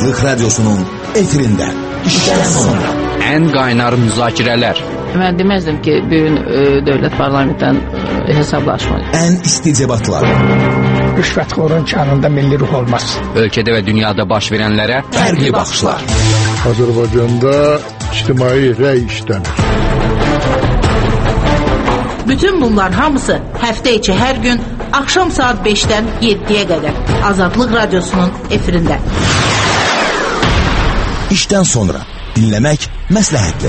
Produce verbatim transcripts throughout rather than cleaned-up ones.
Azadlık Radyosu'nun efirinde. İşten sonra. En kaynar müzakireler. Ben demezdim ki bugün e, devlet parlamentten e, hesaplaşmalıyız. En isticebatlar. Rüşvetxorun kanında milli ruh olmaz. Ülkede ve dünyada baş verenlere Fərqli baxışlar. Azərbaycanda ictimai rəy işlənir. Bütün bunlar hamısı həftə içi hər gün axşam saat beşdən yeddiyə qədər Azadlıq Radyosu'nun efirində. İşten sonra dinlemek məsləhətdir.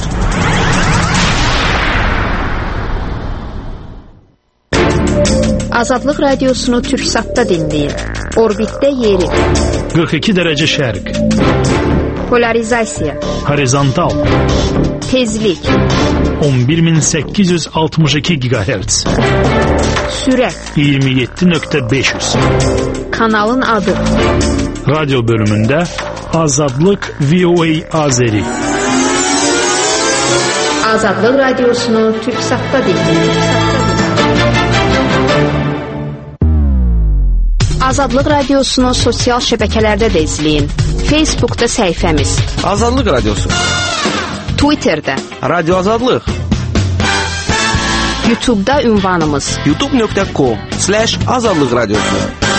Azadlıq Radiosunu Türksat'ta dinleyin. Orbitdə yeri. qırx iki dərəcə şərq. Polarizasiya. Horizontal. Tezlik. on bir min səkkiz yüz altmış iki gigahertz. Sürət. iyirmi yeddi nöqtə beş yüz. Kanalın adı. Radyo bölümündə Azadlıq V O A Azeri. Azadlıq Radiosunu Türksat'ta dinleyin. Azadlıq Radiosunu sosial şəbəkələrdə də izləyin. Facebook'ta səhifəmiz. Azadlıq Radyosu. Twitter'da. Radyo Azadlıq. YouTube'da ünvanımız. youtube nöqtə com slash Azadlıq Radyosu.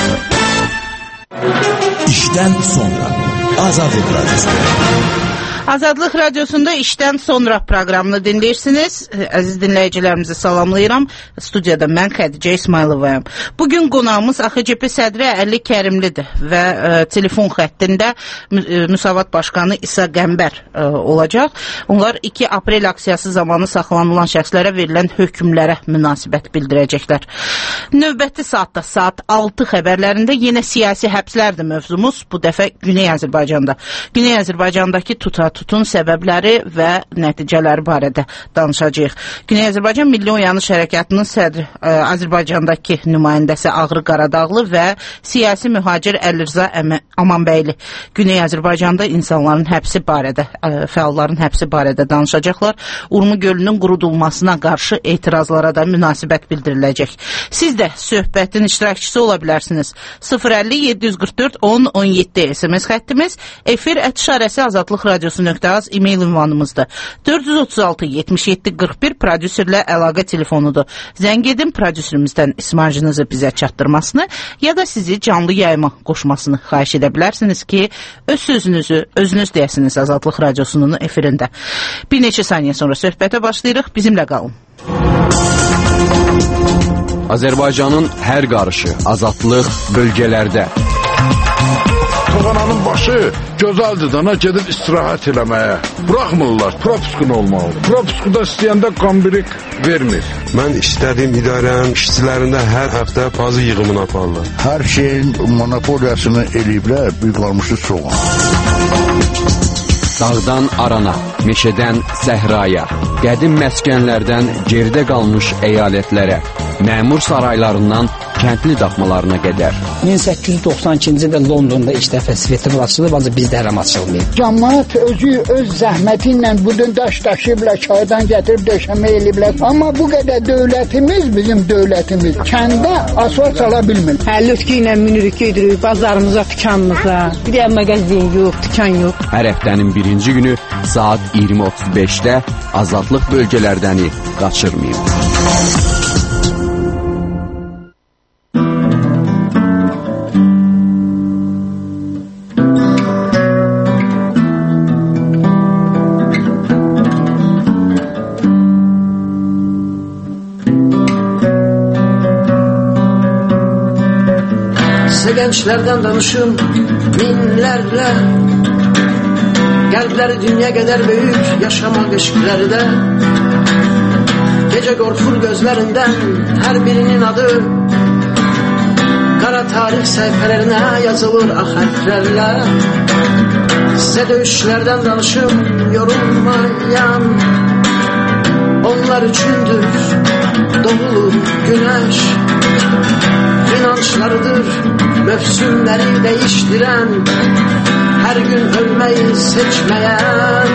İşten sonra Azadlıq Radyosu. Azadlıq Radyosu'nda işten sonra proqramını dinləyirsiniz. Əziz dinləyicilərimizi salamlayıram. Studiyada mən Xədicə İsmayılovayam. Bugün qonağımız A X C P sədri Əli Kərimlidir və e, telefon xəttində e, Müsavat Başqanı İsa Qəmbər e, olacaq. Onlar iki aprel aksiyası zamanı saxlanılan şəxslərə verilən hökmlərə münasibət bildirəcəklər. Növbəti saatda saat altı xəbərlərində yenə siyasi həbslərdir mövzumuz. Bu dəfə Güney Azərbaycanda. Güney Azərbaycandakı tuta tutun səbəbləri və nəticələri barədə danışacağıq. Güney Azərbaycan Milli Oyanış Hərəkatının sədri ə, Azərbaycandakı nümayəndəsi Ağrı Qaradağlı və siyasi mühacir Əlirza Amanbəyli Güney Azərbaycanda insanların həbsi barədə, ə, fəalların həbsi barədə danışacaqlar. Urmu gölünün qurudulmasına qarşı etirazlara da münasibət bildiriləcək. Siz də söhbətin iştirakçısı ola bilərsiniz. sıfır əlli yeddi yüz qırx dörd on on yeddi S M S xəttimiz, efir ət işarəsi Azadlıq Radyosu .az e-mail ünvanımızdır. dörd yüz otuz altı yetmiş yeddi qırx bir prodüserlə əlaqə telefonudur. Zəng edin, prodüserimizdən ismarcınızı bizə çatdırmasını ya da sizi canlı yayıma qoşmasını xahiş edə bilərsiniz ki, öz sözünüzü özünüz deyəsiniz Azadlıq Radyosunun efirində. Bir neçə saniyə sonra söhbətə başlayırıq, bizimlə qalın. Azərbaycanın hər qarışı azadlıq bölgələrdə. Toğananın başı gözəldir dana gedib istirahət eləməyə. Buraxmırlar, propuskun olmalı. Propuskuda istəyəndə qambirik vermir. Mən istədiyim idarənin işçilərində hər həftə bazı yığımını aparırlar. Hər şeyin monopoliyasını eləyiblər, bir qalmışı soğan. Dağdan arana, meşədən səhraya, qədim məskənlərdən geridə qalmış əyalətlərə, məmur saraylarından kəndli daxmalarına qədər. min səkkiz yüz doxsan ikinci ildə Londonda ilk dəfə festival açılıb, ancaq bizdə hələm açılmayıb. Cəmaət özü öz zəhməti ilə budun daş daşıyıblar, çaydan gətirib döşəmə eləyiblər. Amma bu qədər dövlətimiz, bizim dövlətimiz kəndə asfalt sala bilmir. Həllütkü ilə minirik, gedirik bazarımıza, dükanımıza. Bir də mağazin yox, dükan yox. Hər həftənin birinci günü saat iyirmi otuz beşdə azadlıq bölgələrdəni qaçırmayın. Gençlerden danışım minlərlə, qəlbləri dünya qədər böyük yaşamaq eşqlərdə. Gecə qorxur gözlərindən hər birinin adı, qara tarix səhifələrinə yazılır ax hərflərlə. Sizə döyüşlərdən danışım yorulmayan, onlar üçündür doğulur güneş. İnançlarıdır mövsümləri dəyişdirən, hər gün ölməyi seçməyən.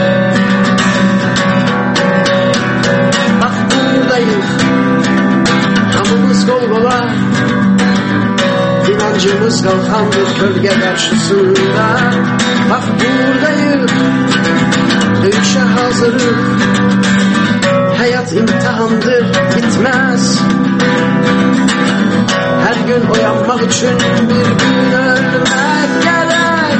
Bax buradayıq, hamımız qol qola, inancı başımız kalkan bu gölge karşısında. Bak buradayız, dövüşe hazırız. Hayat imtihandır, bitmez. Her gün uyanmak için bir gün ölmek gerek.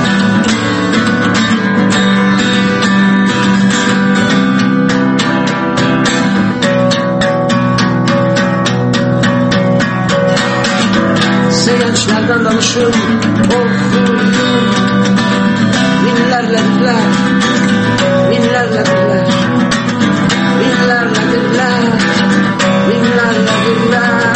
Size gençlerden danışın, okuyun. Binlerle birler, binlerle birler, binlerle birler, binlerle birler.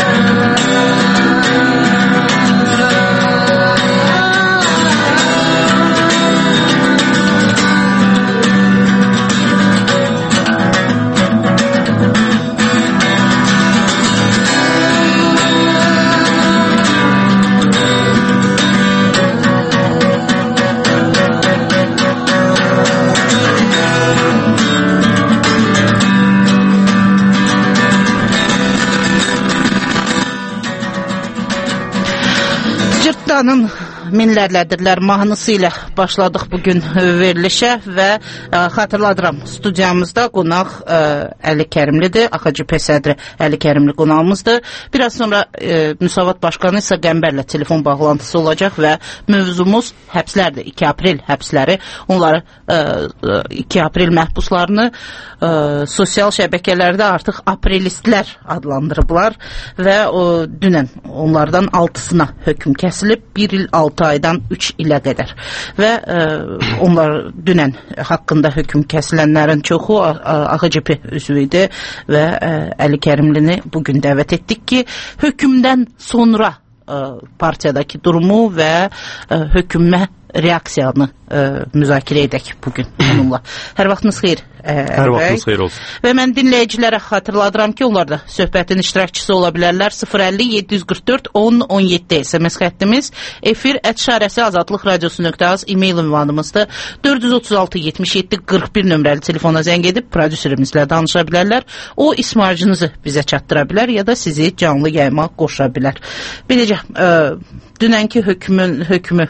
Cırtdanın minlərlədirlər mahnısı ilə başladıq bugün verilişə və ə, xatırladıram, studiyamızda qonaq ə, Əli Kərimlidir, A X C P sədri Əli Kərimli qonağımızdır. Biraz sonra ə, Müsavat Başqanı isə Qəmbərlə telefon bağlantısı olacaq və mövzumuz həbslərdir, iki aprel həbsləri. Onları ə, iki aprel məhbuslarını ə, sosial şəbəkələrdə artıq aprelistlər adlandırıblar və o, dünən onlardan altısına hökm kəsilib, bir il altı aydan üç ilə qədər və ə, onlar dünən haqqında hökm kəsilənlərin çoxu A X C P üzvü idi və ə, Əli Kərimlini bugün dəvət etdik ki, hökmdən sonra ə, partiyadakı durumu və ə, hökmə reaksiyanı ə, müzakirə edək bugün onunla. Hər vaxtınız xeyir. Ə, Hər vaxtınız xeyir olsun. Və mən dinləyicilərə xatırladıram ki, onlar da söhbətin iştirakçısı ola bilərlər. sıfır əlli yeddi yüz qırx dörd on on yeddi S M S xəttimiz, efir ət şarəsi azadlıq radiosu nöqtə az e-mail ünvanımızdır. dörd yüz otuz altı yetmiş yeddi qırx bir nömrəli telefona zəng edib prodüserimizlə danışa bilərlər. O ismarcınızı bizə çatdıra bilər ya da sizi canlı yayıma qoşa bilər. Beləcə, ə, dünənki hökmün hökmü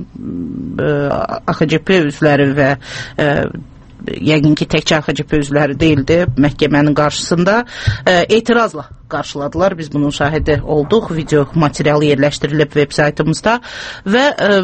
A X C P üzvləri və ə, yəqin ki, təkcə A X C P üzvləri deyildi, məhkəmənin qarşısında ə, etirazla qarşıladılar. Biz bunun şahidi olduq. Video materialı yerləşdirilib web saytımızda və ə,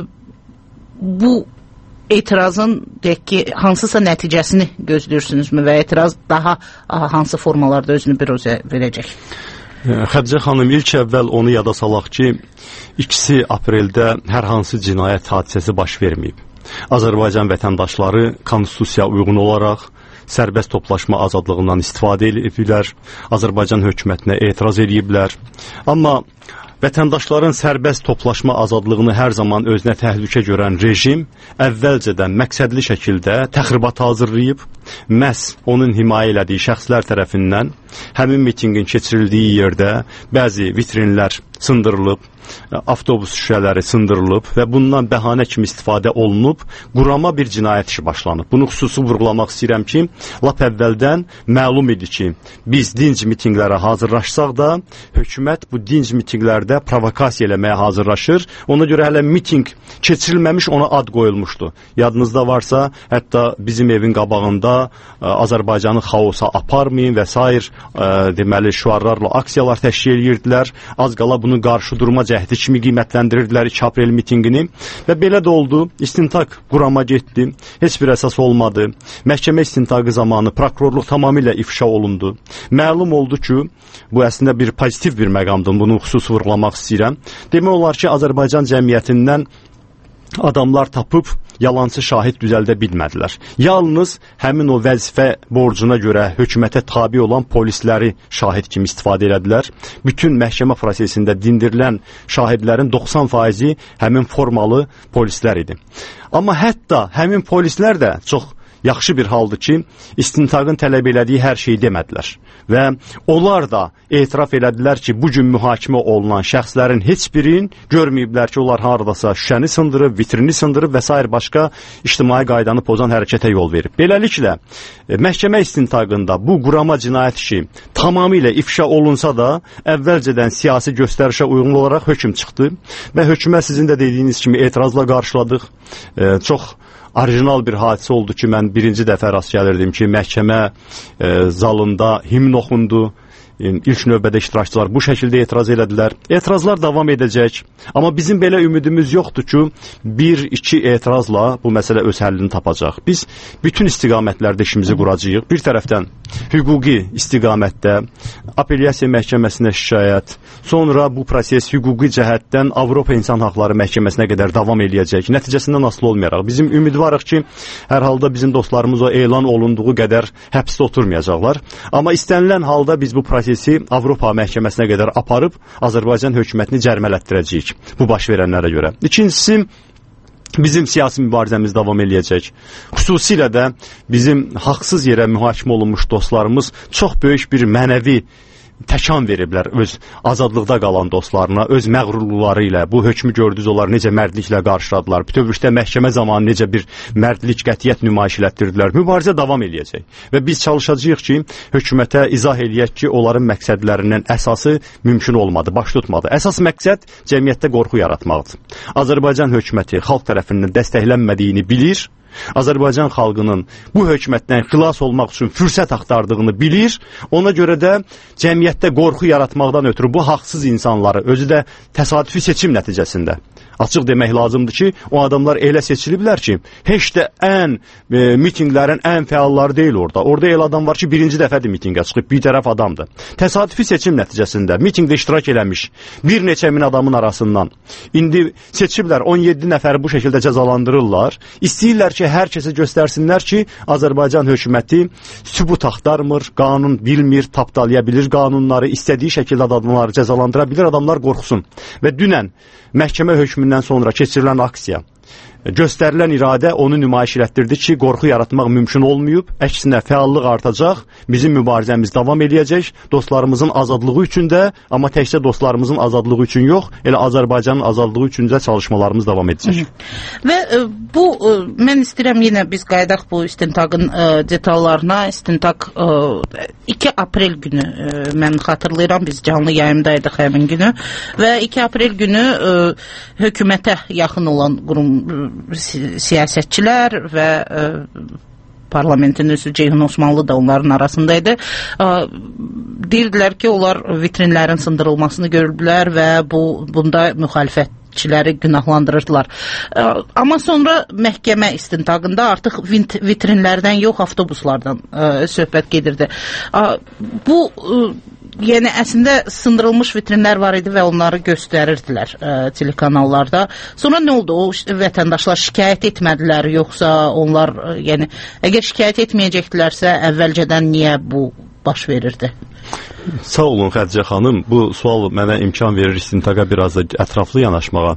bu etirazın deyək ki, hansısa nəticəsini gözləyirsinizmi və etiraz daha ə, hansı formalarda özünü biruzə verəcək? Xədicə xanım, ilk əvvəl onu yada salaq ki, ikisi apreldə hər hansı cinayət hadisəsi baş verməyib. Azərbaycan vətəndaşları konstitusiyaya uyğun olaraq sərbəst toplaşma azadlığından istifadə ediblər, Azərbaycan hökumətinə etiraz ediblər. Amma vətəndaşların sərbəst toplaşma azadlığını hər zaman özünə təhlükə görən rejim əvvəlcədən məqsədli şəkildə təxribat hazırlayıb, məhz onun himayə elədiyi şəxslər tərəfindən həmin mitingin keçirildiyi yerdə bəzi vitrinlər sındırılıb, avtobus şüşələri sındırılıb və bundan bəhanə kimi istifadə olunub, qurama bir cinayət işi başlanıb. Bunu xüsusi vurğulamaq istəyirəm ki, lap əvvəldən məlum idi ki, biz dinc mitinglərə hazırlaşsaq da, hökumət bu dinc mitinglərdə provokasiya eləməyə hazırlaşır. Ona görə hələ miting keçirilməmiş ona ad qoyulmuşdu. Yadınızda varsa, hətta bizim evin qabağında ə, Azərbaycanı xaosa aparmayın və sair ə, deməli şüarlarla aksiyalar təşkil edirdilər. Az qala bunu qarşı durma cəhdi kimi qiymətləndirirdilər iki aprel mitingini və belə də oldu. İstintaq qurama getdi. Heç bir əsas olmadı. Məhkəmə istintaqı zamanı prokurorluq tamamilə ifşa olundu. Məlum oldu ki, bu əslində bir pozitiv bir məqamdır. Bunu xüsusi vurğulamaq istəyirəm. Demək olar ki, Azərbaycan cəmiyyətindən adamlar tapıb yalançı şahid düzəldə bilmədilər. Yalnız həmin o vəzifə borcuna görə hökumətə tabi olan polisləri şahid kimi istifadə elədilər. Bütün məhkəmə prosesində dindirilən şahidlərin doxsan faizi həmin formalı polislər idi. Amma hətta həmin polislər də çox yaxşı bir haldır ki, istintaqın tələb elədiyi hər şeyi demədilər. Və onlar da etiraf elədilər ki, bugün mühakimə olunan şəxslərin heç birini görməyiblər ki, onlar haradasa şüşəni sındırıb, vitrini sındırıb və s. başqa ictimai qaydanı pozan hərəkətə yol verib. Beləliklə, məhkəmə istintaqında bu qurama cinayət işi tamamilə ifşa olunsa da, əvvəlcədən siyasi göstərişə uyğun olaraq hökm çıxdı və hökmə sizin də dediyiniz kimi etirazla qarşıladıq. E, çox orijinal bir hadisə oldu ki, mən birinci dəfə rast gəlirdim ki, məhkəmə e, zalında himn oxundu. İlk növbədə iştirakçılar bu şəkildə etiraz elədilər. Etirazlar davam edəcək. Amma bizim belə ümidimiz yoxdur ki, bir, iki etirazla bu məsələ öz həllini tapacaq. Biz bütün istiqamətlərdə işimizi quracağıq. Bir tərəfdən hüquqi istiqamətdə apellyasiya məhkəməsinə şikayət, sonra bu proses hüquqi cəhətdən Avropa İnsan Haqları Məhkəməsinə qədər davam eləyəcək. Nəticəsindən asılı olmayaraq. Bizim ümidvarıq ki, hər halda bizim dostlarımız o elan olunduğu qədər həbsdə oturmayacaqlar. Amma istənilən halda biz bu proses Avropa məhkəməsinə qədər aparıb Azərbaycan hökumətini cərmələtdirəcəyik bu baş verənlərə görə. İkincisi, bizim siyasi mübarizəmiz davam eləyəcək. Xüsusilə də bizim haqsız yerə mühakimə olunmuş dostlarımız çox böyük bir mənəvi təkan veriblər öz azadlıqda qalan dostlarına, öz məğrurluları ilə. Bu hökmü gördünüz, onlar necə mərdliklə qarşıladılar. Bütövlükdə məhkəmə zamanı necə bir mərdlik, qətiyyət nümayiş elətdirdilər. Mübarizə davam eləyəcək. Və biz çalışacağıq ki, hökumətə izah eləyək ki, onların məqsədlərinin əsası mümkün olmadı, baş tutmadı. Əsas məqsəd cəmiyyətdə qorxu yaratmaqdır. Azərbaycan hökuməti xalq tərəfindən dəstəklənmədiyini bilir. Azərbaycan xalqının bu hökumətdən xilas olmaq üçün fürsət axtardığını bilir. Ona görə də cəmiyyətdə qorxu yaratmaqdan ötürü bu haqsız insanları, özü də təsadüfi seçim nəticəsində, açıq demək lazımdır ki, o adamlar elə seçiliblər ki, heç də ən e, mitinglərin ən fəalları deyil orada. Orada el adam var ki, birinci dəfədir mitingə çıxıb, bir tərəf adamdır. Təsadüfi seçim nəticəsində mitingdə iştirak eləmiş bir neçə min adamın arasından indi seçiblər, on yeddi nəfəri bu şəkildə cəzalandırırlar. İstəyirlər ki, hər kəsə göstərsinlər ki, Azərbaycan hökuməti sübut axtarmır, qanun bilmir, tapdalaya bilir qanunları, istədiyi şəkildə adamları cəzalandıra bilir, adamlar qorxsun. Və dünən məhkəmə hökmündən sonra keçirilən aksiya, göstərilən iradə onu nümayiş elətdirdi ki, qorxu yaratmaq mümkün olmayıb, əksinə fəallıq artacaq, bizim mübarizəmiz davam eləyəcək, dostlarımızın azadlığı üçün də, amma təkcə dostlarımızın azadlığı üçün yox, elə Azərbaycanın azadlığı üçün də çalışmalarımız davam edəcək. Və e, bu, e, mən istəyirəm yenə biz qaydaq bu istintaqın e, detallarına. İstintaq e, iki aprel günü, e, mən xatırlayıram, biz canlı yayımdaydıq həmin günü və iki aprel günü e, hökumətə yaxın olan qurum siyasətçilər və e, parlamentin üzvü Ceyhun Osmanlı da onların arasındaydı. E, deyirdilər ki, onlar vitrinlərin sındırılmasını gördülər və bu bunda müxalifətçiləri günahlandırırdılar. E, amma sonra məhkəmə istintaqında artıq vitrinlərdən yox, avtobuslardan e, söhbət gedirdi. E, bu e, Yəni, əslində sındırılmış vitrinlər var idi və onları göstərirdilər ə, telekanallarda. Sonra nə oldu? O vətəndaşlar şikayət etmədilər, yoxsa onlar, ə, yəni, əgər şikayət etməyəcəkdilərsə, əvvəlcədən niyə bu baş verirdi? Sağ olun Xədicə xanım, bu sual mənə imkan verir istintaqa biraz da ətraflı yanaşmağa.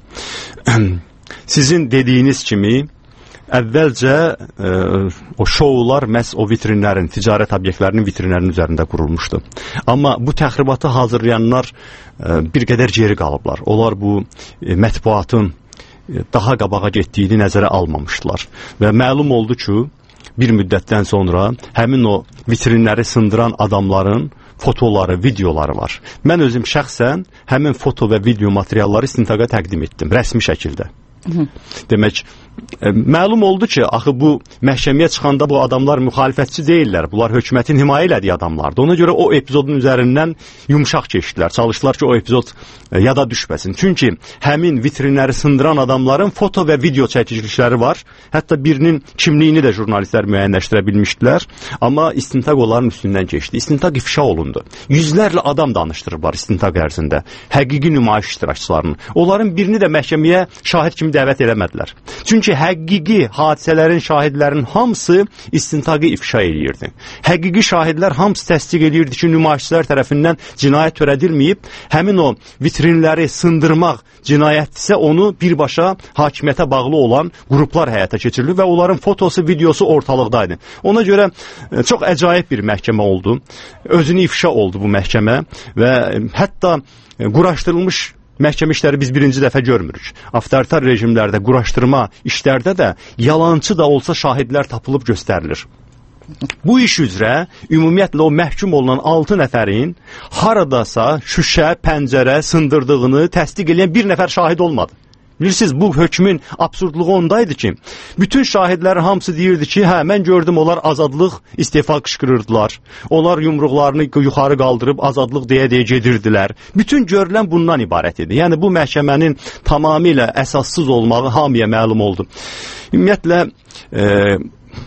Sizin dediyiniz kimi, əvvəlcə e, o şoular məhz o vitrinlərin, ticarət obyektlərinin vitrinlərinin üzərində qurulmuşdu. Amma bu təxribatı hazırlayanlar e, bir qədər geri qalıblar. Onlar bu e, mətbuatın e, daha qabağa getdiyini nəzərə almamışdılar. Və məlum oldu ki, bir müddətdən sonra həmin o vitrinləri sındıran adamların fotoları, videoları var. Mən özüm şəxsən həmin foto və video materialları istintaqa təqdim etdim, rəsmi şəkildə. Hı. Demək, e, məlum oldu ki, axı bu məhkəməyə çıxanda bu adamlar müxalifətçi deyirlər. Bunlar hökumətin himayə elədiyi adamlardır. Ona görə o epizodun üzərindən yumşaq keçdilər. Çalışdılar ki, o epizod e, yada düşməsin. Çünki həmin vitrinləri sındıran adamların foto və video çəkilişləri var. Hətta birinin kimliyini də jurnalistlər müəyyənləşdirə bilmişdilər. Amma istintaq onların üstündən keçdi. İstintaq ifşa olundu. Yüzlərlə adam danışdırıblar istintaq ərzində. Həqiqi nümayiş iştirakçılarını. Onların birini də məhkəməyə şahid kimi dəvət eləmədilər. Çünki Çünki həqiqi hadisələrin, şahidlərin hamısı istintaqı ifşa edirdi. Həqiqi şahidlər hamısı təsdiq edirdi ki, nümayişçilər tərəfindən cinayət törədilməyib. Həmin o vitrinləri sındırmaq cinayətdirsə, onu birbaşa hakimiyyətə bağlı olan qruplar həyata keçirilir və onların fotosu, videosu ortalıqdaydı. Ona görə çox əcaib bir məhkəmə oldu. Özünü ifşa oldu bu məhkəmə və hətta quraşdırılmış məhkəmə işləri biz birinci dəfə görmürük. Avtoritar rejimlərdə, quraşdırma işlərdə də yalancı da olsa şahidlər tapılıb göstərilir. Bu iş üzrə ümumiyyətlə o məhkum olunan altı nəfərin haradasa şüşə, pəncərə sındırdığını təsdiq edən bir nəfər şahid olmadı. Bilirsiniz, bu hökmün absurdluğu ondaydı ki, bütün şahidlərin hamısı deyirdi ki, hə, mən gördüm, onlar azadlıq istefa qışqırırdılar. Onlar yumruqlarını yuxarı qaldırıb azadlıq deyə-deyə gedirdilər. Bütün görülən bundan ibarət idi. Yəni, bu məhkəmənin tamamilə əsassız olmağı hamıya məlum oldu. Ümumiyyətlə, e,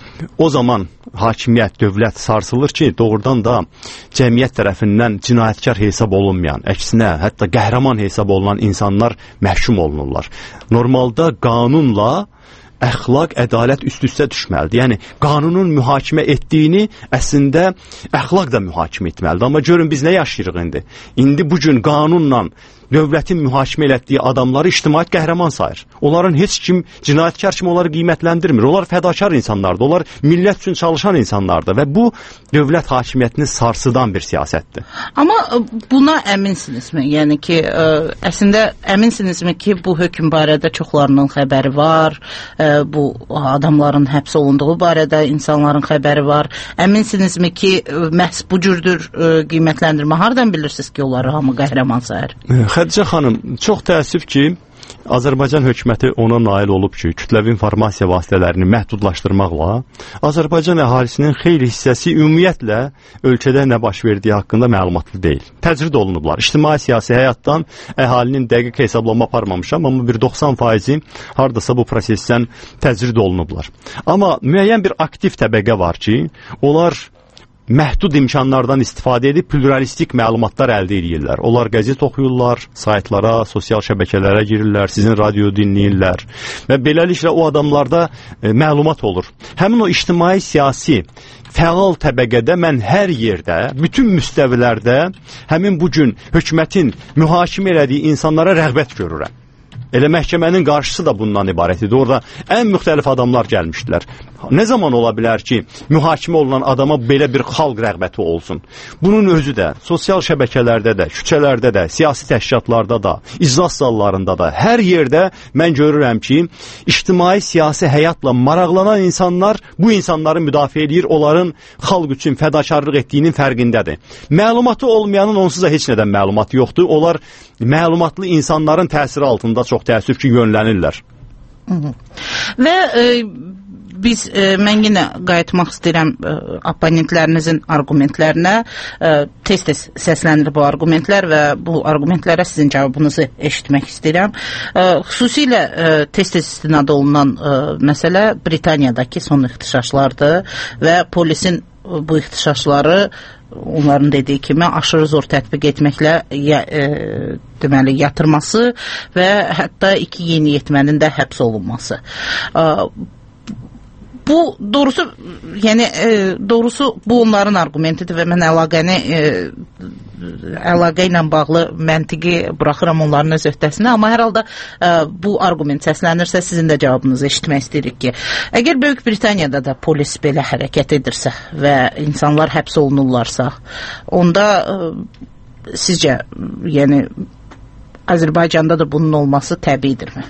o zaman hakimiyyət, dövlət sarsılır ki, doğrudan da cəmiyyət tərəfindən cinayətkar hesab olunmayan, əksinə, hətta qəhrəman hesab olunan insanlar məhkum olunurlar. Normalda qanunla əxlaq, ədalət üst-üstə düşməlidir. Yəni, qanunun mühakimə etdiyini əslində əxlaq da mühakimə etməlidir. Amma görün, biz nə yaşayırıq indi? İndi bugün qanunla dövlətin mühakimə etdiyi adamları ictimaiyyət qəhrəman sayır. Onların heç kim, cinayətkar kimi onları qiymətləndirmir. Onlar fədakar insanlardır. Onlar millət üçün çalışan insanlardır və bu dövlət hakimiyyətini sarsıdan bir siyasətdir. Amma buna əminsinizmi? Yəni ki, ə, əslində əminsinizmi ki, bu hökm barədə çoxlarının xəbəri var, ə, bu adamların həbs olunduğu barədə insanların xəbəri var. Əminsinizmi ki, məhz bu cürdür ə, qiymətləndirmə? Hardan bilirsiniz ki, onları hamı qəhrəman sayır? Xədicə xanım, çox təəssüf ki, Azərbaycan hökuməti ona nail olub ki, kütləvi informasiya vasitələrini məhdudlaşdırmaqla Azərbaycan əhalisinin xeyli hissəsi ümumiyyətlə ölkədə nə baş verdiyi haqqında məlumatlı deyil. Təcrid olunublar. İctimai siyasi həyatdan əhalinin dəqiq hesablama aparmamışam, amma bir doxsan faizi hardasa bu prosesdən təcrid olunublar. Amma müəyyən bir aktiv təbəqə var ki, onlar məhdud imkanlardan istifadə edib pluralistik məlumatlar əldə edirlər. Onlar qəzet oxuyurlar, saytlara, sosial şəbəkələrə girirlər, sizin radio dinləyirlər və beləliklə o adamlarda e, məlumat olur. Həmin o ictimai siyasi fəal təbəqədə mən hər yerdə, bütün müstəvilərdə həmin bugün hökumətin mühakimə elədiyi insanlara rəğbət görürəm. Elə məhkəmənin qarşısı da bundan ibarət idi. Orada ən müxtəlif adamlar gəlmişdilər. Nə zaman ola bilər ki, mühakimə olunan adama belə bir xalq rəğbəti olsun? Bunun özü də sosial şəbəkələrdə də, küçələrdə də, siyasi təşkilatlarda da, iclas zallarında da, hər yerdə mən görürəm ki, ictimai siyasi həyatla maraqlanan insanlar bu insanları müdafiə edir, onların xalq üçün fədakarlıq etdiyinin fərqindədir. Məlumatı olmayanın onsuz da heç nədən məlumatı yoxdur. Onlar məlumatlı insanların təsiri altında çox təəssüf ki, yönlənirlər. Və e, biz, e, mən yenə qayıtmaq istəyirəm e, abonentlərinizin argumentlərinə. E, tez-tez səslənir bu argumentlər və bu argumentlərə sizin cavabınızı eşitmək istəyirəm. E, xüsusilə e, tez-tez istinad olunan e, məsələ Britaniyadakı son ixtişaşlardır və polisin bu ixtişaşları onların dediyi kimi aşırı zor tətbiq etməklə ya, e, deməli yatırması və hətta iki yeniyetmənin də həbs olunması. E, bu doğrusu, yəni e, doğrusu bu onların argumentidir və mən əlaqəni e, əlaqə ilə bağlı məntiqi buraxıram onların öz öhdəsinə, amma hər halda ə, bu argument səslənirsə sizin də cavabınızı eşitmək istəyirik ki, əgər Böyük Britaniyada da polis belə hərəkət edirsə və insanlar həbs olunurlarsa, onda ə, sizcə, yəni Azərbaycanda da bunun olması təbiidirmi?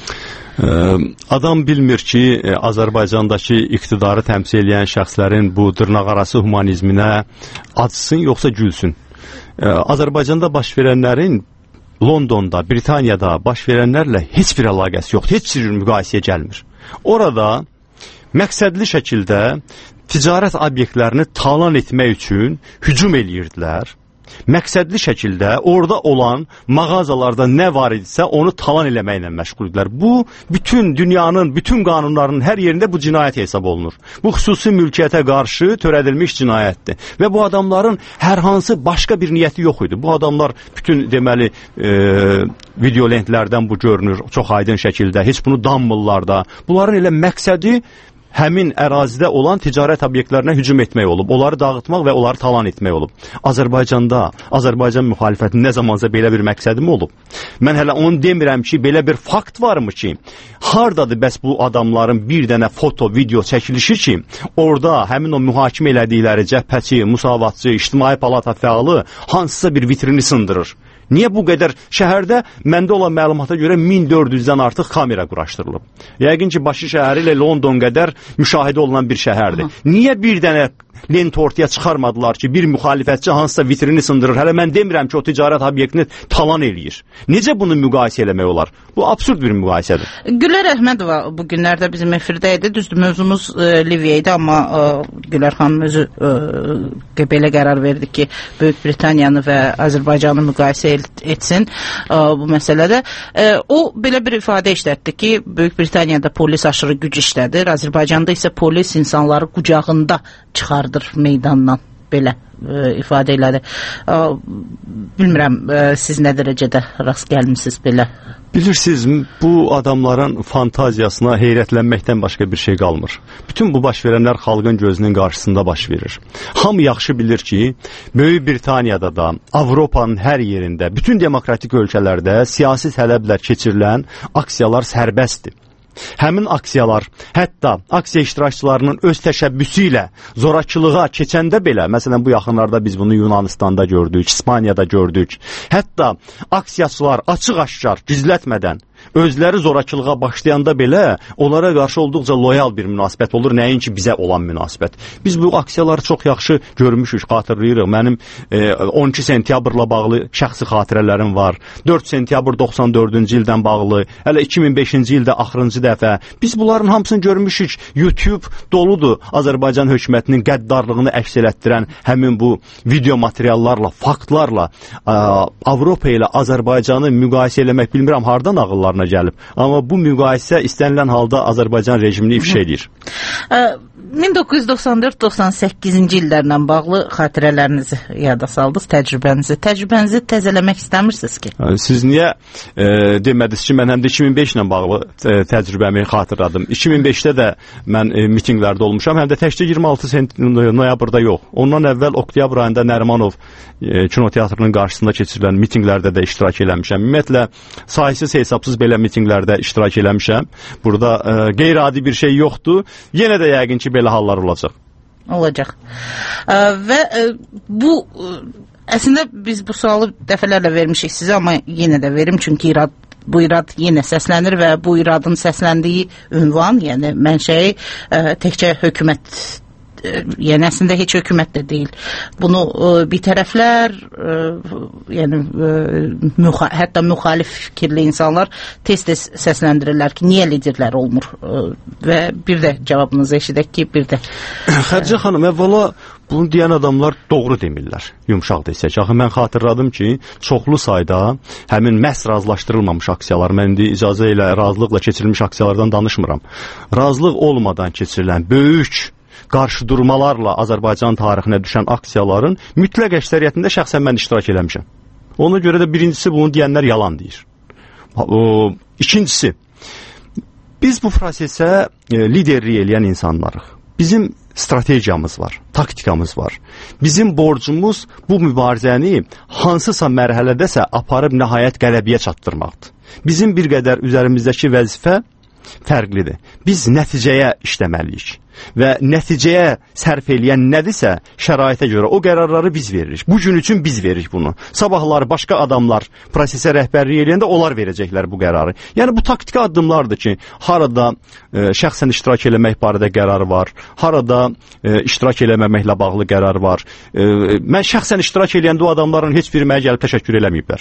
Adam bilmir ki, Azərbaycandakı iqtidarı təmsil edən şəxslərin bu dırnaqarası humanizminə acısın yoxsa gülsün. Azərbaycanda baş verənlərin Londonda, Britaniyada baş verənlərlə heç bir əlaqəsi yoxdur, heç bir müqayisəyə gəlmir. Orada məqsədli şəkildə ticarət obyektlərini talan etmək üçün hücum eləyirdilər məqsədli şəkildə orada olan mağazalarda nə var idisə onu talan eləməklə məşğuldurlar. Bu, bütün dünyanın, bütün qanunlarının hər yerində bu cinayət hesab olunur. Bu, xüsusi mülkiyyətə qarşı törədilmiş cinayətdir. Və bu adamların hər hansı başqa bir niyyəti yox idi. Bu adamlar bütün, deməli, e, videolentlərdən bu görünür çox aydın şəkildə. Heç bunu danmırlar da. Bunların elə məqsədi həmin ərazidə olan ticarət obyektlərinə hücum etmək olub, onları dağıtmaq və onları talan etmək olub. Azərbaycanda, Azərbaycan müxalifətinin nə zamansa belə bir məqsədi mi olub? Mən hələ onu demirəm ki, belə bir fakt varmı ki, hardadır bəs bu adamların bir dənə foto, video çəkilişi ki, orada həmin o mühakimə elədikləri cəbhəçi, musavatçı, ictimai palata fəalı hansısa bir vitrini sındırır. Niyə bu qədər şəhərdə məndə olan məlumata görə min dörd yüzdən artıq kamera quraşdırılıb? Yəqin ki, Bakı şəhəri ilə London qədər müşahidə olunan bir şəhərdir. Aha. Niyə bir dənə lent ortaya çıxarmadılar ki, bir müxalifətçi hansısa vitrini sındırır? Hələ mən demirəm ki, o ticarət obyektini talan eləyir. Necə bunu müqayisə eləmək olar? Bu absurd bir müqayisədir. Gülər Əhmədova bu günlərdə bizim efirdə idi. Düzdür, mövzumuz e, Liviya idi, amma e, Gülər xanım özü e, belə qərar verdi ki, Böyük Britaniyanı və Azərbaycanı müqayisə etsin e, bu məsələdə. E, o belə bir ifadə işlətdi ki, Böyük Britaniyada polis aşırı güc işlədir, Azərbaycanda isə polis insanları qucağında çıxardır meydandan, belə e, ifadə elədi. E, bilmirəm, e, siz nə dərəcədə rast gəlmisiniz belə? Bilirsiniz, bu adamların fantaziyasına heyrətlənməkdən başqa bir şey qalmır. Bütün bu baş verənlər xalqın gözünün qarşısında baş verir. Hamı yaxşı bilir ki, Böyük Britaniyada da, Avropanın hər yerində, bütün demokratik ölkələrdə siyasi tələblər keçirilən aksiyalar sərbəstdir. Həmin aksiyalar, hətta aksiya iştirakçılarının öz təşəbbüsü ilə zorakılığa keçəndə belə, məsələn bu yaxınlarda biz bunu Yunanistanda gördük, İspaniyada gördük. Hətta aksiyaçılar açıq-aşkar, gizlətmədən özləri zorakılığa başlayanda belə onlara qarşı olduqca loyal bir münasibət olur, nəinki bizə olan münasibət. Biz bu aksiyaları çox yaxşı görmüşük, xatırlayırıq. Mənim e, on iki sentyabrla bağlı şəxsi xatirələrim var. dörd sentyabr doxsan dördüncü ildən bağlı, hələ iki min beşinci ildə axırıncı dəfə. Biz bunların hamısını görmüşük. YouTube doludur Azərbaycan hökumətinin qəddarlığını əks elətdirən həmin bu video materiallarla, faktlarla ə, Avropa ilə Azərbaycanı müqayisə eləmək bilmirəm hardan ağıllar gəlib. Amma bu müqayisə istənilən halda Azərbaycan rejimini ifşa edir. min doqquz yüz doxsan dörd doxsan səkkizinci illərlə bağlı xatirələrinizi yada saldınız, təcrübənizi. Təcrübənizi təzələmək istəmirsiniz ki? Siz niyə e, demədiniz ki, mən həm də iki min beş ilə bağlı e, təcrübəmi xatırladım. iki min beşdə də mən e, mitinqlərdə olmuşam, həm də təkcə iyirmi altı noyabrda yox. Ondan əvvəl oktyabr ayında Nərimanov e, kinoteatrının qarşısında keçirilən mitinqlərdə də iştirak eləmişəm. Ümumiyyətlə, sayısız hesabsız belə mitinqlərdə iştirak eləmişəm. Burada e, qeyri-adi bir şey yoxdur. Yenə də yəqin ki, belə hallar olacaq. Olacaq. Ə, və ə, bu ə, əslində biz bu sualı dəfələrlə vermişik sizə, amma yenə də verim, çünki irad, bu irad yenə səslənir və bu iradın səsləndiyi ünvan, yəni mənşəyi ə, təkcə hökumət, yəni əslində heç hökumət də deyil. Bunu ə, bir tərəflər, ə, yəni ə, müxa hətta müxalif fikirli insanlar tez-tez səsləndirirlər ki, niyə liderlər olmur? Ə, və bir də cavabınızı eşidək ki, bir də... Xədicə xanım, əvvəla bunu deyən adamlar doğru demirlər, yumşaq desək. Axı mən xatırladım ki, çoxlu sayda həmin məhz razılaşdırılmamış aksiyalar, mən indi icazə ilə, razılıqla keçirilmiş aksiyalardan danışmıram. Razılıq olmadan keçirilən böyük qarşıdurmalarla Azərbaycan tarixinə düşən aksiyaların mütləq əksəriyyətində şəxsən mən iştirak eləmişəm. Ona görə də birincisi bunu deyənlər yalan deyir. O, ikincisi, biz bu prosesə e, liderlik eləyən insanlarıq. Bizim strategiyamız var, taktikamız var. Bizim borcumuz bu mübarizəni hansısa mərhələdəsə aparıb nəhayət qələbiyə çatdırmaqdır. Bizim bir qədər üzərimizdəki vəzifə fərqlidir. Biz nəticəyə işləməliyik və nəticəyə sərf eləyən nədirsə şəraitə görə o qərarları biz veririk. Bu gün üçün biz veririk bunu. Sabahları başqa adamlar prosesə rəhbərlik eləyəndə onlar verəcəklər bu qərarı. Yəni bu taktiki addımlardır ki, harada e, şəxsən iştirak eləmək barədə qərar var, harada e, iştirak eləməməklə bağlı qərar var. E, mən şəxsən iştirak eləyəndə o adamların heç biri mənə gəlib təşəkkür eləməyiblər.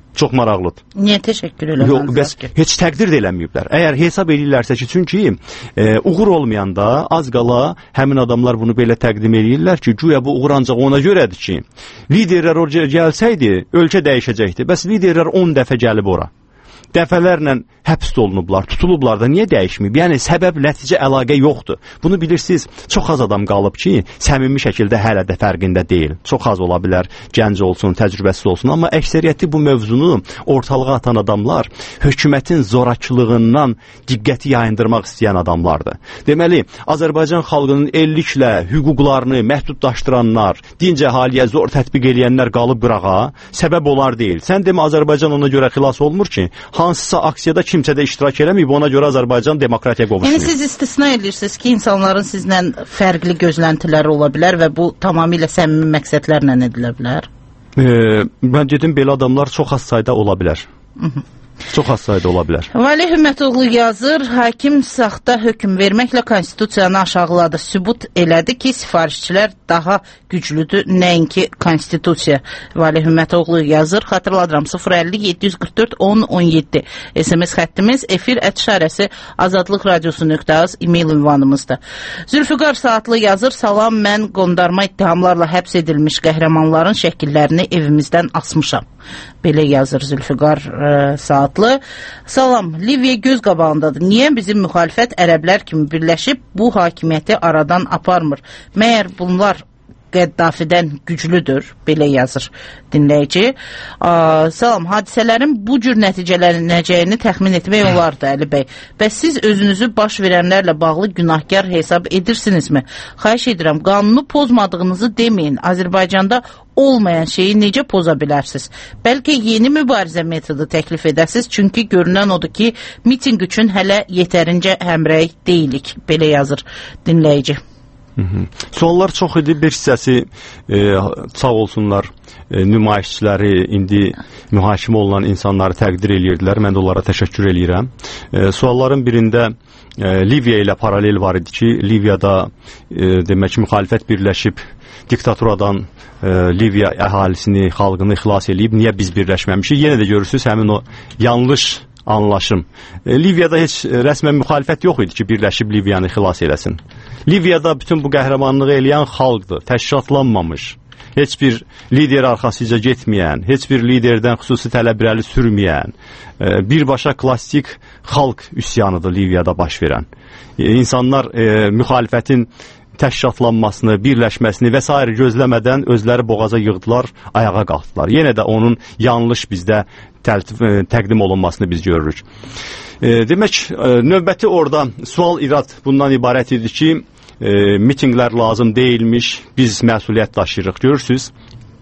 Çox maraqlıdır. Niyə təşəkkür eləməzlər Yox, bəs ki? heç təqdir də eləməyiblər. Əgər hesab edirlərsə ki, çünki e, uğur olmayanda az qala həmin adamlar bunu belə təqdim edirlər ki, güya bu uğur ancaq ona görədir ki, liderlər oraya gəlsəydi, ölkə dəyişəcəkdi. Bəs liderlər on dəfə gəlib ora. Dəfələrlə həbs olunublar, tutulublar da niyə dəyişməyib? Yəni səbəb, nəticə, əlaqə yoxdur. Bunu bilirsiniz, çox az adam qalıb ki, səmimi şəkildə hələ də fərqində deyil. Çox az ola bilər, gənc olsun, təcrübəsiz olsun, amma əksəriyyəti bu mövzunu ortalığa atan adamlar hökumətin zorakılığından diqqəti yayındırmaq istəyən adamlardır. Deməli, Azərbaycan xalqının elliklə hüquqlarını məhdudlaşdıranlar, dinc əhaliyə zor tətbiq edənlər qalıb qırağa, səbəb olar deyil. Sən demə Azərbaycan ona görə xilas olmur ki, hansısa aksiyada kimsə də iştirak eləməyib, ona görə Azərbaycan demokratiya qovuşmuyor. Yəni siz istisna edirsiniz ki, insanların sizlə fərqli gözləntiləri ola bilər və bu tamamilə səmimi məqsədlərlə edilə bilər? E, mən dedim, belə adamlar çox az sayda ola bilər. Hı -hı. Çox az sayda ola bilər. Vali Hümmətoğlu yazır, hakim saxta hökm verməklə konstitusiyanı aşağıladı. Sübut elədi ki, sifarişçilər daha güclüdür, nəinki konstitusiya. Vali Hümmətoğlu yazır, xatırladıram, sıfır əlli yeddi yüz qırx dörd on on yeddi S M S xəttimiz, efir ətişarəsi azadlıq radiosu nöqtə az e-mail ünvanımızdır. Zülfüqar Saatlı yazır, salam, mən qondarma ittihamlarla həbs edilmiş qəhrəmanların şəkillərini evimizdən asmışam. Belə yazır Zülfüqar e, Saatlı. Salam, Liviya göz qabağındadır. Niyə bizim müxalifət ərəblər kimi birləşib bu hakimiyyəti aradan aparmır? Məyər bunlar Qəddafidən güclüdür, belə yazır dinləyici. Aa, salam, hadisələrin bu cür nəticələnəcəyini təxmin etmək olardı, Əli bəy. Bəs siz özünüzü baş verənlərlə bağlı günahkar hesab edirsinizmi? Xahiş edirəm, qanunu pozmadığınızı deməyin. Azərbaycanda olmayan şeyi necə poza bilərsiniz? Bəlkə yeni mübarizə metodu təklif edəsiniz, çünki görünən odur ki, miting üçün hələ yetərincə həmrəy deyilik, belə yazır dinləyici. Hı -hı. Suallar çox idi, bir hissəsi e, sağ olsunlar e, nümayişçiləri, indi mühakimə olunan insanları təqdir edirdilər, mən də onlara təşəkkür edirəm. E, sualların birində e, Liviya ilə paralel var idi ki, Liviyada e, demək ki, müxalifət birləşib diktaturadan e, Liviya əhalisini, xalqını xilas edib, niyə biz birləşməmişik? Yenə də görürsünüz, həmin o yanlış anlaşım. E, Liviyada heç rəsmən müxalifət yox idi ki, birləşib Liviyanı xilas eləsin. Liviyada bütün bu qəhrəmanlığı eləyən xalqdır, təşkilatlanmamış, heç bir lider arxasıca getməyən, heç bir liderdən xüsusi tələb irəli sürməyən, e, birbaşa klassik xalq üsyanıdır Liviyada baş verən. E, insanlar e, müxalifətin təşkilatlanmasını, birləşməsini və s. gözləmədən özləri boğaza yığdılar, ayağa qalxdılar. Yenə də onun yanlış bizdə təltif, e, təqdim olunmasını biz görürük. E, demək, e, növbəti orada sual irad bundan ibarət idi ki, e, mitinglər lazım deyilmiş, biz məsuliyyət daşıyırıq, görürsünüz.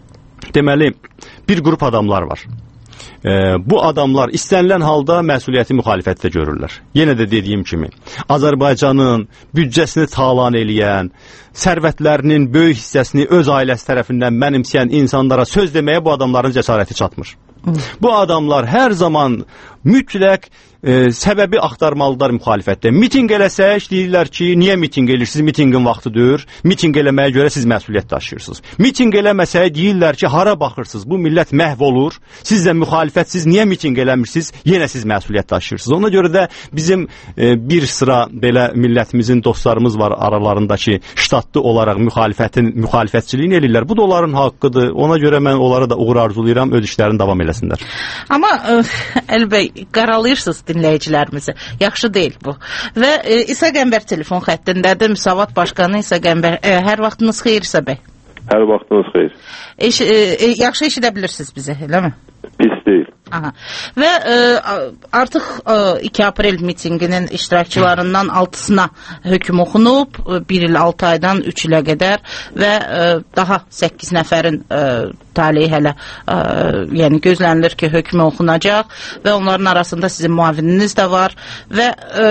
Deməli, bir qrup adamlar var. E, bu adamlar istənilən halda məsuliyyəti müxalifətdə görürlər. Yenə də dediyim kimi, Azərbaycanın büdcəsini talan eləyən, sərvətlərinin böyük hissəsini öz ailəsi tərəfindən mənimsəyən insanlara söz deməyə bu adamların cəsarəti çatmır. Bu adamlar hər zaman mütləq e, səbəbi axtarmalıdar müxalifətdə. Miting eləsək, deyirlər ki, niyə miting eləyirsiniz, mitingin vaxtıdır, miting eləməyə görə siz məsuliyyət daşıyırsınız. Miting eləməsək, deyirlər ki, hara baxırsınız, bu millət məhv olur, siz də müxalifətsiz, niyə miting eləmirsiniz, yenə siz məsuliyyət daşıyırsınız. Ona görə də bizim e, bir sıra belə millətimizin dostlarımız var aralarındakı ştatlı olaraq müxalifətin müxalifətçiliyini eləyirlər. Bu da onların haqqıdır, ona görə mən onlara da uğur arzulayıram, öz işlərini davam eləsinlər. Amma Əli bəy, qaralayırsınız dinləyicilərimizi. Yaxşı deyil bu. Və e, İsa Qəmbər telefon xəttindədir. Müsavat Başqanı İsa Qəmbər. E, hər vaxtınız xeyir İsa bəy. Hər vaxtınız xeyir. Eş, e, yaxşı eşidə bilirsiniz bizi, elə mi? Pis deyil. Aha. Və e, artıq e, iki aprel mitinginin iştirakçılarından altısına hökm oxunub, bir il altı aydan üç ilə qədər və e, daha səkkiz nəfərin e, talihi hələ e, yəni gözlənilir ki, hökm oxunacaq və onların arasında sizin müavininiz də var və e,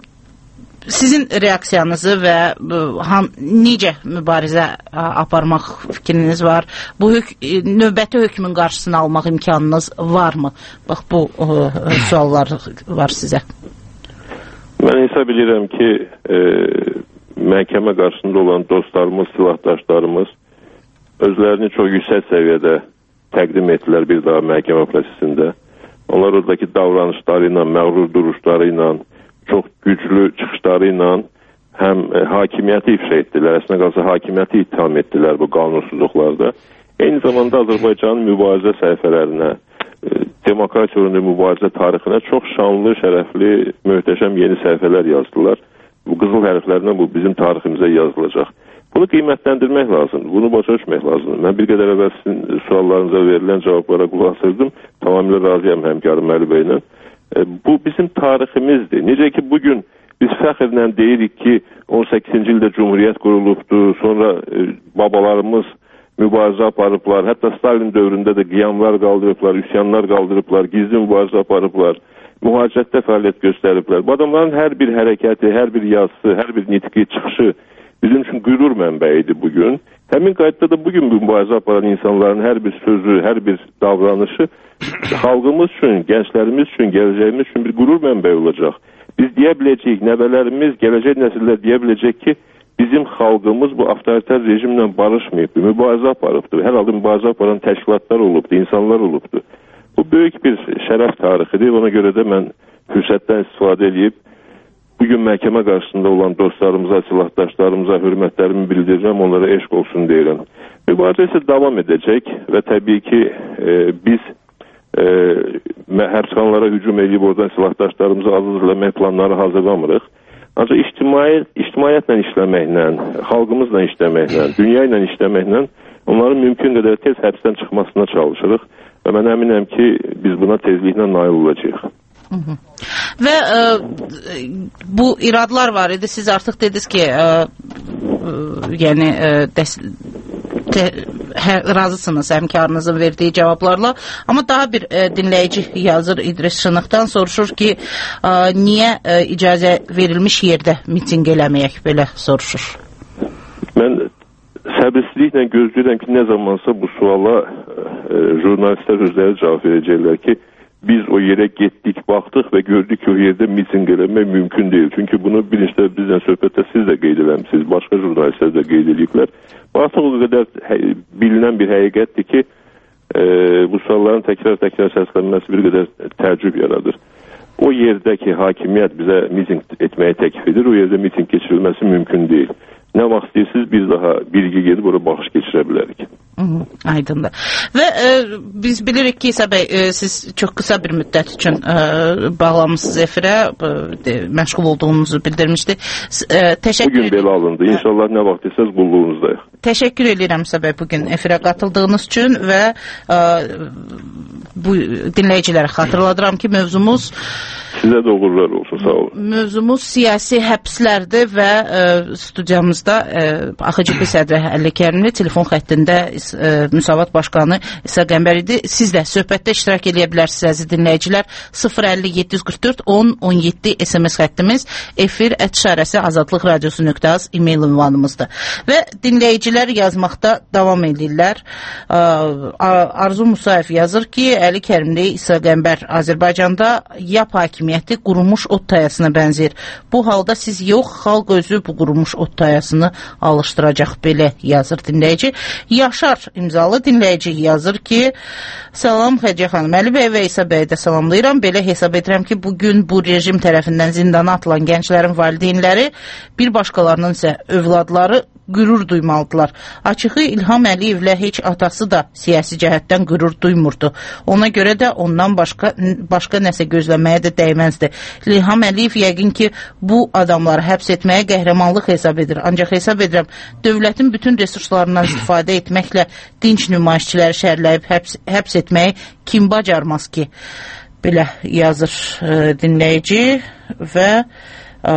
sizin reaksiyanızı və han, necə mübarizə aparmaq fikriniz var? Bu hök növbəti hökmün qarşısını almaq imkanınız varmı? Bax, bu o, suallar var sizə. Mən hesab edirəm ki, e, məhkəmə qarşısında olan dostlarımız, silahdaşlarımız özlərini çox yüksək səviyyədə təqdim etdilər bir daha məhkəmə prosesində. Onlar oradakı davranışları ilə, məğrur duruşları ilə, çox güclü çıxışları ilə həm e, hakimiyyəti ifşa etdilər, əslində qalsa hakimiyyəti ittiham etdilər bu qanunsuzluqlarda. Eyni zamanda Azərbaycanın mübarizə səhifələrinə, e, demokratiya uğrunda mübarizə tarixinə çox şanlı, şərəfli, möhtəşəm yeni səhifələr yazdılar. Bu qızıl hərflərlə bu bizim tariximizə yazılacaq. Bunu qiymətləndirmək lazımdır, bunu başa düşmək lazımdır. Mən bir qədər əvvəl sizin suallarınıza verilən cavablara qulaq asırdım, tamamilə razıyam həmkarım Əli bəylə. E, bu bizim tariximizdir. Necə ki bugün biz fəxrlə deyirik ki on səkkizinci ildə Cumhuriyyət qurulubdur, sonra e, babalarımız mübarizə aparıblar, hətta Stalin dövründə də qiyamlar qaldırıblar, üsyanlar qaldırıblar, gizli mübarizə aparıblar, mühacirətdə fəaliyyət göstəriblər. Bu adamların hər bir hərəkəti, hər bir yazısı, hər bir nitqi, çıxışı bizim üçün qürur mənbəyidir bugün. Həmin qaydada da bugün mübarizə aparan insanların hər bir sözü, hər bir davranışı xalqımız üçün, gənclərimiz üçün, gələcəyimiz üçün bir qürur mənbəyi olacaq. Biz deyə biləcəyik, nəvələrimiz, gələcək nəsillər deyə biləcək ki, bizim xalqımız bu avtoritar rejimlə barışmayıbdır, mübarizə aparıbdır. Hər halda mübarizə aparan təşkilatlar olubdur, insanlar olubdur. Bu böyük bir şərəf tarixidir. Ona görə də mən fürsətdən istifadə edib bugün məhkəmə qarşısında olan dostlarımıza, silahdaşlarımıza hörmətlərimi bildirirəm, onlara eşq olsun deyirəm. Mübarizə isə davam edəcək və təbii ki e, biz e, həbsxanalara hücum edib oradan silahdaşlarımızı azad eləmək planları hazırlamırıq. Ancaq ictimai, ictimaiyyətlə işləməklə, xalqımızla işləməklə, dünya ilə işləməklə onların mümkün qədər tez həbsdən çıxmasına çalışırıq və mən əminəm ki, biz buna tezliklə nail olacağıq. Hı -hı. Və e, bu iradlar var idi. Siz artıq dediniz ki, e, e, yəni e, dəs, te, hə, razısınız həmkarınızın verdiyi cavablarla. Amma daha bir e, dinləyici yazır İdris Şınıqdan, soruşur ki, e, niyə e, icazə verilmiş yerdə miting eləməyək, belə soruşur. Mən səbirsizliklə gözləyirəm ki, nə zamansa bu suala e, jurnalistlər özləri cavab verəcəklər ki, biz o yerə getdik, baxdıq və gördük ki, o yerdə miting eləmək mümkün deyil. Çünki bunu bilinçdə bizlə söhbətdə siz də qeyd eləmişsiniz, başqa jurnalistlər də qeyd ediblər. Artıq o qədər bilinən bir həqiqətdir ki, e, bu sualların təkrar-təkrar səslənməsi bir qədər təəccüb yaradır. O yerdəki hakimiyyət bizə miting etməyi təklif edir, o yerdə miting keçirilməsi mümkün deyil. Nə vaxt istəyirsiniz, biz daha birgə gedib orada baxış keçirə bilərik. Hı -hı, aydındır. Və e, biz bilirik ki, İsa bəy, e, siz çox qısa bir müddət üçün e, bağlanmışsınız efirə, e, məşğul olduğunuzu bildirmişdi. E, təşəkkür bugün belə alındı. İnşallah nə vaxt desəz qulluğunuzdayıq. Təşəkkür edirəm İsa bəy bugün efirə qatıldığınız üçün və e, bu dinləyicilərə xatırladıram ki, mövzumuz sizə də uğurlar olsun, sağ olun. Mövzumuz siyasi həbslərdir və e, studiyamızda e, A X C P sədri Əli Kərimli, telefon xəttində e, Müsavat Başqanı İsa Qəmbər idi. Siz də söhbətdə iştirak edə bilərsiniz əziz dinləyicilər. sıfır əlli yeddi yüz qırx dörd on on yeddi S M S xəttimiz, efir ət işarəsi azadlıq radiosu nöqtə az e-mail ünvanımızdır. Və dinləyicilər yazmaqda davam edirlər. E, Arzu Musayev yazır ki, Əli Kərimli, İsa Qəmbər Azərbaycanda yap hakimiyyəti qurumuş ot tayasına bənzəyir. Bu halda siz yox, xalq özü bu qurumuş ot tayasını alışdıracaq, belə yazır dinləyici. Yaşar imzalı dinləyici yazır ki, salam Xədicə xanım, Əli bəy və İsa bəyə də salamlayıram. Belə hesab edirəm ki, bugün bu rejim tərəfindən zindana atılan gənclərin valideynləri, bir başqalarının isə övladları qürur duymalıdırlar. Açığı İlham Əliyevlə heç atası da siyasi cəhətdən qürur duymurdu. Ona görə də ondan başqa, başqa nəsə gözləməyə də dəyməzdi. İlham Əliyev yəqin ki, bu adamları həbs etməyə qəhrəmanlıq hesab edir. Ancaq hesab edirəm, dövlətin bütün resurslarından istifadə etməklə dinç nümayişçiləri şərləyib həbs, həbs etməyi kim bacarmaz ki? Belə yazır e, dinləyici və e,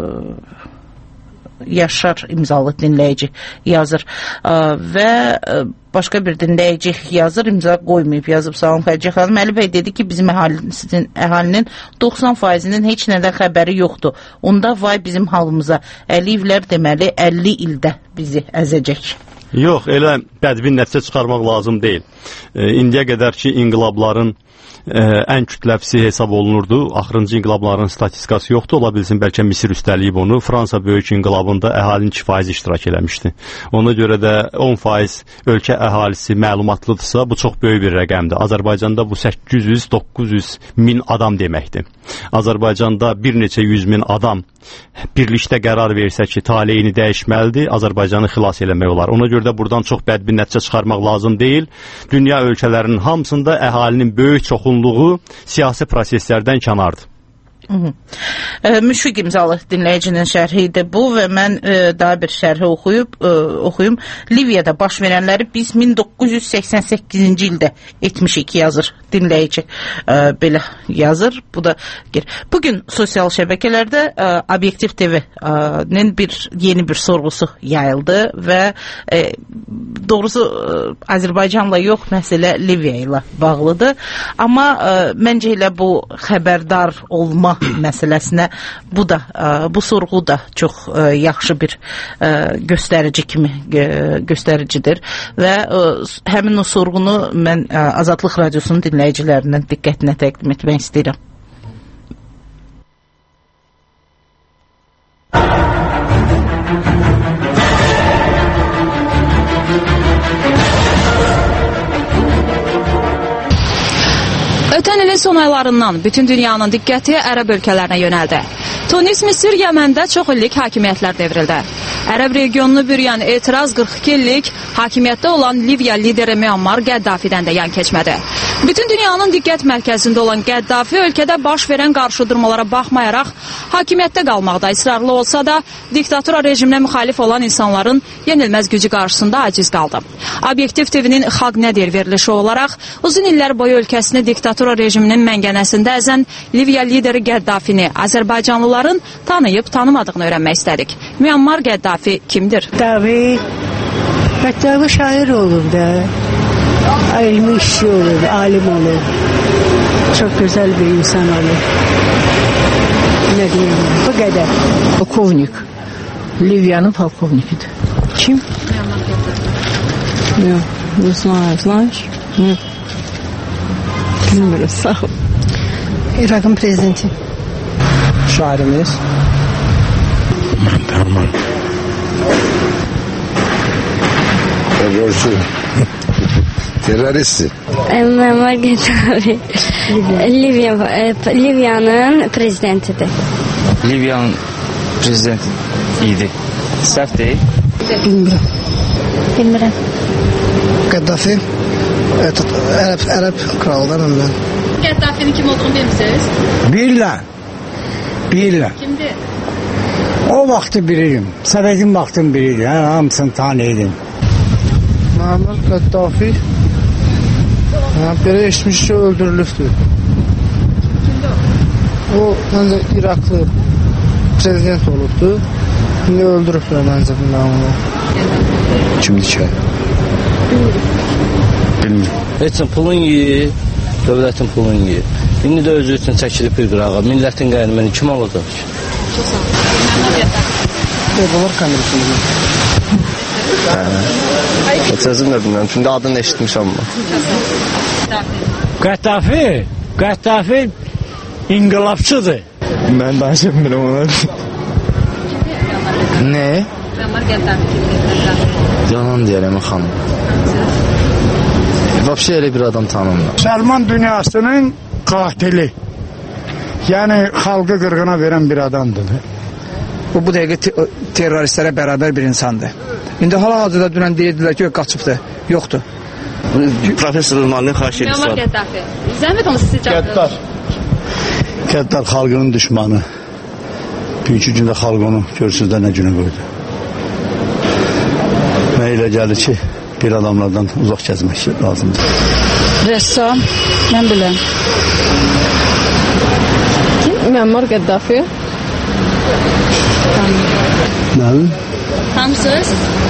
Yaşar imzalı dinləyici yazır ə, və ə, başqa bir dinləyici yazır, imza qoymayıb yazıb. Salam Xədicə xanım, Əli bəy dedi ki, bizim əhalinin, əhalinin doxsan faizinin heç nədən xəbəri yoxdur. Onda vay bizim halımıza. Əliyevlər deməli əlli ildə bizi əzəcək. Yox, elə bədbin nəticə çıxarmaq lazım deyil. E, indiyə qədər ki, inqilabların ə, ən kütləvsi hesab olunurdu. Axırıncı inqilabların statistikası yoxdur, ola bilsin bəlkə Misir üstəliyib onu. Fransa böyük inqilabında əhalinin iki faizi iştirak eləmişdi. Ona görə də on faiz ölkə əhalisi məlumatlıdırsa, bu çox böyük bir rəqəmdir. Azərbaycanda bu səkkiz yüz doqquz yüz min adam deməkdir. Azərbaycanda bir neçə yüz min adam birlikdə qərar versə ki, taleyini dəyişməlidir, Azərbaycanı xilas eləmək olar. Ona görə də buradan çox bədbin nəticə çıxarmaq lazım deyil. Dünya ölkələrinin hamısında əhalinin böyük çoxunluğu siyasi proseslərdən kənardır. E, Müşfiq imzalı dinləyicinin şərhi idi bu və mən e, daha bir şərhi oxuyub e, oxuyum. Liviyada baş verənləri biz min doqquz yüz səksən səkkizinci ildə etmişik yazır dinləyici. E, belə yazır. Bu da bugün sosial şəbəkələrdə e, Obyektiv T V-nin bir yeni bir sorğusu yayıldı və e, doğrusu e, Azərbaycanla yox, məsələ Liviya ilə bağlıdır. Amma e, məncə elə bu xəbərdar olma məsələsinə bu da bu sorğu da çox yaxşı bir göstərici kimi göstəricidir və həmin o sorğunu mən Azadlıq Radiosunun dinləyicilərinin diqqətinə təqdim etmək istəyirəm. Ötən ilin son aylarından bütün dünyanın diqqəti ərəb ölkələrinə yönəldi. Tunis, Misir, Yəməndə çox illik hakimiyyətlər devrildi. Ərəb regionunu bürüyən etiraz qırx iki illik hakimiyyətdə olan Liviya lideri Müammar Qəddafidən də yan keçmədi. Bütün dünyanın diqqət mərkəzində olan Qəddafi ölkədə baş verən qarşıdurmalara baxmayaraq hakimiyyətdə qalmaqda israrlı olsa da diktatura rejiminə müxalif olan insanların yenilməz gücü qarşısında aciz qaldı. Obyektiv T V-nin Xalq Nə deyir verilişi olaraq uzun illər boyu ölkəsini diktatura rejiminin məngənəsində əzən Liviya lideri Qəddafini Azərbaycanlıların tanıyıb tanımadığını öyrənmək istədik. Müammar Qəddafi kimdir? Qəddafi, Qəddafi şair olur da, elmi işçi olur, alim olur, çok güzel bir insan olur. Ne diyeyim, bu kadar. Polkovnik, Liviyanın polkovnikidir. Kim? Yok, не знаю, знаешь? Нет. Bilmiyorum, sağ ol. Irak'ın prezidenti. Şairimiz. Ben tamam. Terörcü. Terörist. Muammar Gaddafi. Livya, Livya'nın prezidentidir. Livya'nın prezidenti idi. Səhv deyil. Bilmirəm. Bilmirəm. Gaddafi Ərəb, Ərəb krallarım mən. Qəddafinin kim olduğunu bilmirsiniz? Bilirəm. Bilirəm. Kimdir? O vaxtı bilirim. Səbətin vaxtını bilirim. Hə, hamısını tanıyırdım. Muammar Gaddafi belə eşitmiş ki, öldürülübdür. Kimdir o? O, məncə İraqlı prezident olubdur. İndi öldürübdür məncə bilməm onu. Kimdir ki? Bilmiyorum. Heç pulun yiyir, dövlətin pulun yiyir. İndi də özü üçün çəkilib bir qırağa. Millətin qənimini kim alacaq ki? Çox sağ olun. Onlar kamerasını. Heç özüm də bilmirəm. Şimdi adını eşitmişəm amma. Qəddafi, Qəddafi inqilabçıdır. Mən danışa bilmirəm ona. Ne? Muammar Gaddafi kimdir? Yalan deyərəm xanım. Vəbşə elə bir adam tanımlar. Səlman dünyasının qatili. Yəni xalqı qırğına verən bir adamdır. Bu, bu dəqiqə te teröristlərə bərabər bir insandır. İndi hal-hazırda dünən deyirdilər ki, yoxdur, yoxdur. Profesör Rımanlı xahiş edirəm. Muammar Gaddafi. Zəhmət onu sizə cavab Qəddar. Qəddar xalqının düşmanı. Bugünkü gündə xalq onu görsüzdə nə günə qoydu. Mənə elə gəlir ki, bir adamlardan uzaq gəzmək lazımdır. Rəssam, mən biləm. Kim? Muammar Gaddafi. Mənim? Tanımsınız?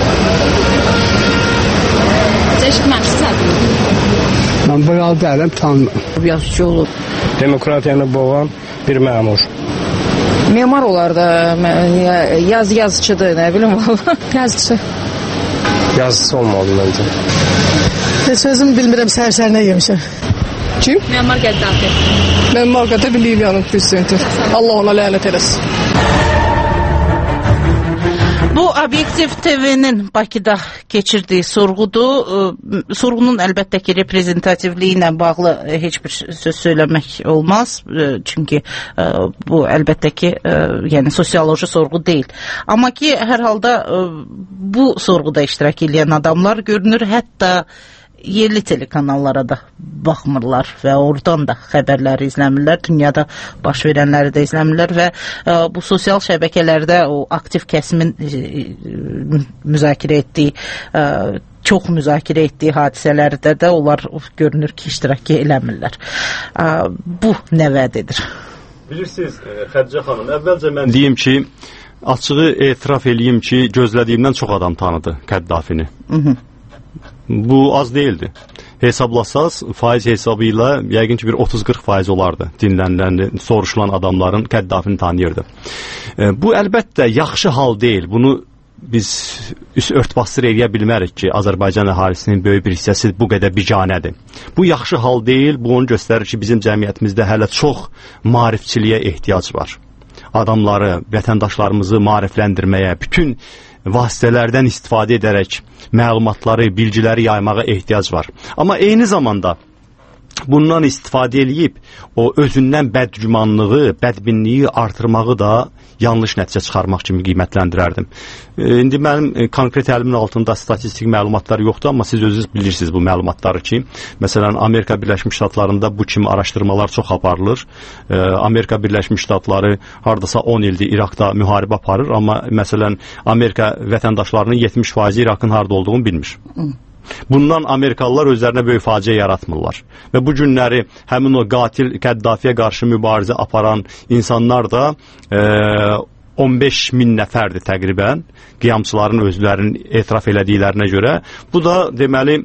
Eşitməmişsiniz adını? Mən bu yol deyiləm, tanımam. Yazıcı olub. Demokratiyanı boğan bir məmur. Memar olar da, yaz yazıcıdır, nə bilim valla. Yazıcı. Yazıcısı olmalı məncə. Heç özüm bilmirəm, səhər-səhərinə yemişəm. Kim? Muammar Qəddafi. Muammar Qəddafi Liviyanın prezidenti. Allah ona lənət eləsin. Bu Obyektiv T V'nin Bakıda keçirdiyi sorğudur. Sorğunun əlbəttə ki, reprezentativliyi ilə bağlı heç bir söz söyləmək olmaz. Çünki bu əlbəttə ki, yəni sosioloji sorğu deyil. Amma ki, hər halda bu sorğuda iştirak edən adamlar görünür, hətta yerli telekanallara da baxmırlar və oradan da xəbərləri izləmirlər, dünyada baş verənləri də izləmirlər və ə, bu sosial şəbəkələrdə o aktiv kəsimin ə, müzakirə etdiyi, ə, çox müzakirə etdiyi hadisələrdə də onlar görünür ki, iştirak eləmirlər. Ə, bu nə vəd edir? Bilirsiniz, Xədicə xanım, əvvəlcə mən deyim ki, açığı etiraf eləyim ki, gözlədiyimdən çox adam tanıdı Qəddafini. Hı hı. Bu az değildi. Hesablasaz faiz hesabı ilə yəqin ki bir otuz qırx faiz olardı dinlənilən, soruşulan adamların Qəddafini tanıyırdı. E, bu əlbəttə yaxşı hal deyil. Bunu biz üst örtbasdır eləyə bilmərik ki, Azərbaycan əhalisinin böyük bir hissəsi bu qədər biganədir. Bu yaxşı hal deyil. Bu onu göstərir ki, bizim cəmiyyətimizdə hələ çox maarifçiliyə ehtiyac var. Adamları, vətəndaşlarımızı maarifləndirməyə, bütün vasitələrdən istifadə edərək məlumatları, bilgiləri yaymağa ehtiyac var. Amma eyni zamanda bundan istifadə eləyib o özündən bədgümanlığı, bədbinliyi artırmağı da yanlış nəticə çıxarmaq kimi qiymətləndirərdim. E, indi mənim e, konkret əlimin altında statistik məlumatlar yoxdur, amma siz özünüz bilirsiniz bu məlumatları ki, məsələn, Amerika Birləşmiş Ştatlarında bu kimi araşdırmalar çox aparılır. E, Amerika Birləşmiş Ştatları hardasa on ildir İraqda müharibə aparır, amma məsələn, Amerika vətəndaşlarının yetmiş faizi İraqın harda olduğunu bilmir. Bundan Amerikalılar özlərinə böyük faciə yaratmırlar. Və bu günləri həmin o qatil Qəddafiyə qarşı mübarizə aparan insanlar da e, on beş min nəfərdir təqribən, qiyamçıların özlərinin etiraf elədiklərinə görə. Bu da deməli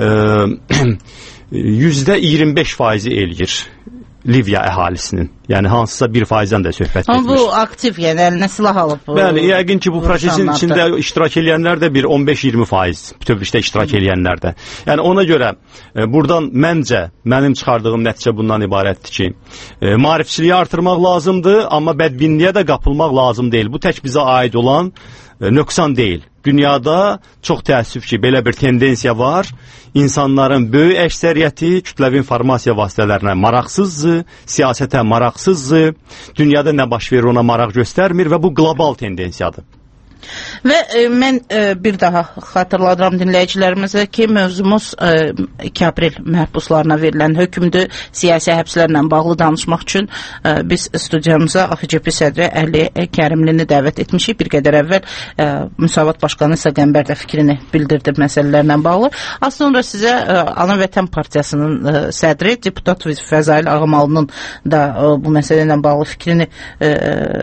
e, yüzdə iyirmi beş faizi eləyir Liviya əhalisinin. Yəni hansısa bir faizdən də söhbət etmiş. Amma bu aktiv, yəni əlinə silah alıb. Bəli, yəqin ki, bu prosesin içində iştirak edənlər də bir on beş iyirmi faiz bütövlükdə iştirak edənlər də. Yəni ona görə e, buradan məncə mənim çıxardığım nəticə bundan ibarətdir ki, e, maarifçiliyi artırmaq lazımdır, amma bədbinliyə də qapılmaq lazım deyil. Bu tək bizə aid olan e, nöqsan deyil. Dünyada çox təəssüf ki, belə bir tendensiya var. İnsanların böyük əksəriyyəti kütləvi informasiya vasitələrinə maraqsızdır, siyasətə maraqsızdır, dünyada nə baş verir ona maraq göstərmir və bu qlobal tendensiyadır. Və e, mən e, bir daha xatırladıram dinləyicilərimizə ki, mövzumuz e, iki aprel məhbuslarına verilən hökmdür. Siyasi həbslərlə bağlı danışmaq üçün e, biz studiyamıza A X C P sədri Əli Kərimlini dəvət etmişik. Bir qədər əvvəl e, Müsavat Başqanı İsa Qəmbər də fikrini bildirdi məsələlərlə bağlı. Az sonra sizə e, Ana Vətən Partiyasının e, sədri, deputat Fəzail Ağamalının da e, bu məsələ ilə bağlı fikrini e,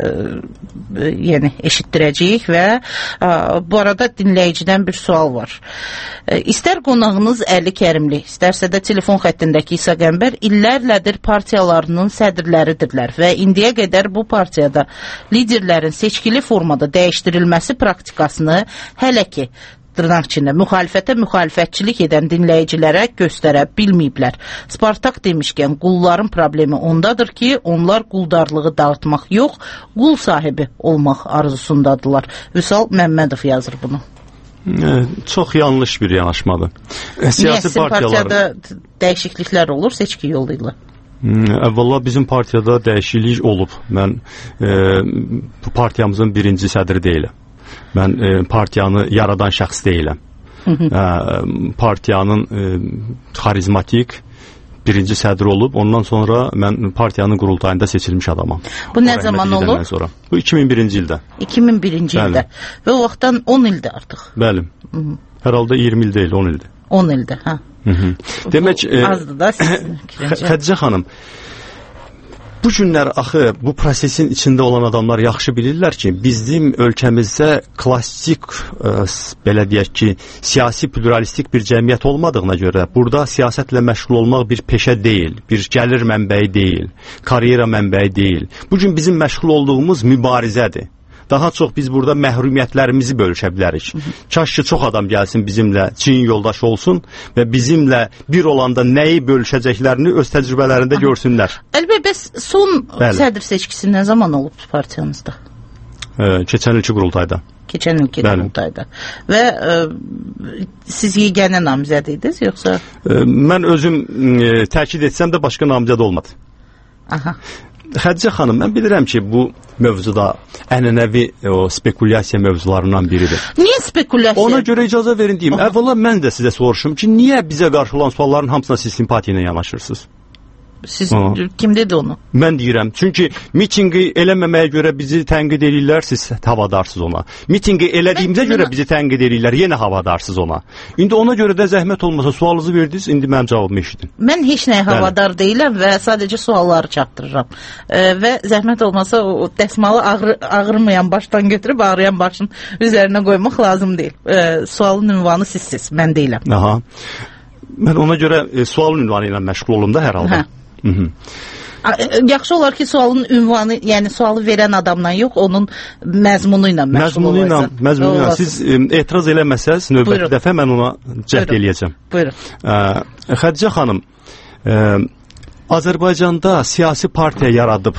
e, yəni eşitdirəcəyik və bu arada dinləyicidən bir sual var. İstər qonağınız Əli Kərimli, istərsə də telefon xəttindəki İsa Qəmbər illərlədir partiyalarının sədrləridirlər və indiyə qədər bu partiyada liderlərin seçkili formada dəyişdirilməsi praktikasını hələ ki dırnaq içində müxalifətə müxalifətçilik edən dinləyicilərə göstərə bilməyiblər. Spartak demişkən, qulların problemi ondadır ki, onlar quldarlığı dağıtmaq yox, qul sahibi olmaq arzusundadırlar. Vüsal Məmmədov yazır bunu. Çox yanlış bir yanaşmadır. Siyasi Niyə, partiyalar... partiyada dəyişikliklər olur seçki yolu ilə? Əvvəla bizim partiyada dəyişiklik olub. Mən e, bu partiyamızın birinci sədri deyiləm. Mən e, partiyanı yaradan şəxs deyiləm. e, partiyanın e, xarizmatik birinci sədri olub, ondan sonra mən partiyanın qurultayında seçilmiş adamam. Bu nə zaman olub? Sonra. Bu iki min birinci ildə. iki min birinci Bəli. ildə. Və o vaxtdan on ildir artıq. Bəli. Hı -hı. Hər halda iyirmi il deyil, on ildir. on ildir, hə. Hı -hı. Demək, e, azdır da sizin fikrincə. Xədicə xanım, bu günlər axı bu prosesin içində olan adamlar yaxşı bilirlər ki, bizim ölkəmizdə klassik e, belə deyək ki, siyasi pluralistik bir cəmiyyət olmadığına görə burada siyasətlə məşğul olmaq bir peşə deyil, bir gəlir mənbəyi deyil, karyera mənbəyi deyil. Bu gün bizim məşğul olduğumuz mübarizədir. Daha çox biz burada məhrumiyyətlərimizi bölüşə bilərik. Kaş ki, çox adam gəlsin bizimlə, çiyin yoldaş olsun və bizimlə bir olanda nəyi bölüşəcəklərini öz təcrübələrində görsünlər. Əlbəttə, bəs son Bəli. sədr seçkisi nə zaman olub partiyanızda? Ee, keçən ilki qurultayda. Keçən ilki qurultayda. Və e, siz yeganə namizəd idiniz, yoxsa? Ee, mən özüm e, təkid etsəm də başqa namizəd olmadı. Aha. Xədicə xanım, mən bilirəm ki, bu mövzuda ənənəvi o spekulyasiya mövzularından biridir. Niyə spekulyasiya? Ona görə icazə verin deyim. Əvvəla mən də sizə soruşum ki, niyə bizə qarşı olan sualların hamısına siz simpatiya ilə yanaşırsınız? Siz Aha. kim dedi onu? Mən deyirəm. Çünki mitinqi eləməməyə görə bizi tənqid edirlər, siz havadarsınız ona. Mitinqi elədiyimizə mən, görə bizi tənqid edirlər, yenə havadarsınız ona. İndi ona görə də zəhmət olmasa sualınızı verdiniz, indi mənim cavabımı eşidin. Mən heç nəyə havadar Bəli. deyiləm və sadəcə sualları çatdırıram. E, və zəhmət olmasa o dəsmalı ağrı, ağrımayan başdan götürüb ağrıyan başın üzərinə qoymaq lazım deyil. E, sualın ünvanı sizsiz, mən deyiləm. Aha. Mən ona görə e, sualın ünvanı ilə məşğul olum da hər halda. Hə. Hı -hı. Yaxşı olar ki, sualın ünvanı, yəni sualı verən adamla yox, onun məzmunu ilə məşğul olasın. Məzmunu ilə. Siz e, etiraz eləməsəz, növbəti Buyurun. dəfə mən ona cəhd eləyəcəm. Buyurun. E, Xədicə xanım, e, Azərbaycanda siyasi partiya yaradıb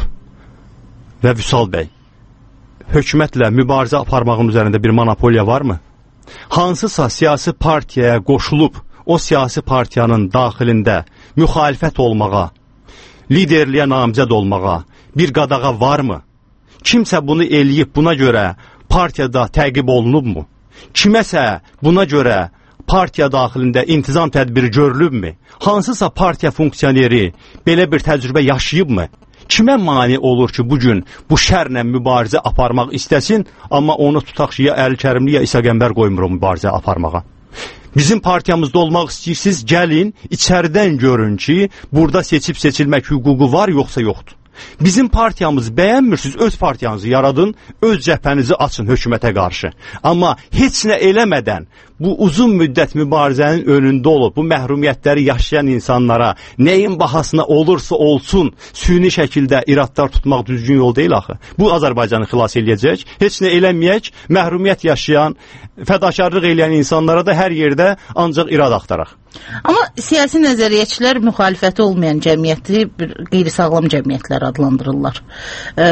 və Vüsal bəy, hökumətlə mübarizə aparmağın üzərində bir monopoliya varmı? Hansısa siyasi partiyaya qoşulub, o siyasi partiyanın daxilində müxalifət olmağa, liderliyə namizəd olmağa bir qadağa varmı? Kimsə bunu eləyib, buna görə partiyada təqib olunubmu? Kiməsə buna görə partiya daxilində intizam tədbiri görülübmü? Hansısa partiya funksioneri belə bir təcrübə yaşayıbmı? Kimə mane olur ki, bugün bu şərlə mübarizə aparmaq istəsin, amma onu tutaq ki, ya Əli Kərimli, ya İsa Qəmbər qoymur o mübarizə aparmağa? Bizim partiyamızda olmaq istəyirsiniz, gəlin, içəridən görün ki, burada seçib seçilmək hüququ var, yoxsa yoxdur. Bizim partiyamızı bəyənmirsiniz, öz partiyanızı yaradın, öz cəbhənizi açın hökumətə qarşı. Amma heç nə eləmədən bu uzun müddət mübarizənin önündə olub, bu məhrumiyyətləri yaşayan insanlara nəyin bahasına olursa olsun, süni şəkildə iradlar tutmaq düzgün yol deyil axı. Bu Azərbaycanı xilas eləyəcək, heç nə eləməyək, məhrumiyyət yaşayan, fədakarlıq eləyən insanlara da hər yerdə ancaq irad axtaraq. Amma siyasi nəzəriyyəçilər müxalifəti olmayan cəmiyyəti bir qeyri-sağlam cəmiyyətlər adlandırırlar. E,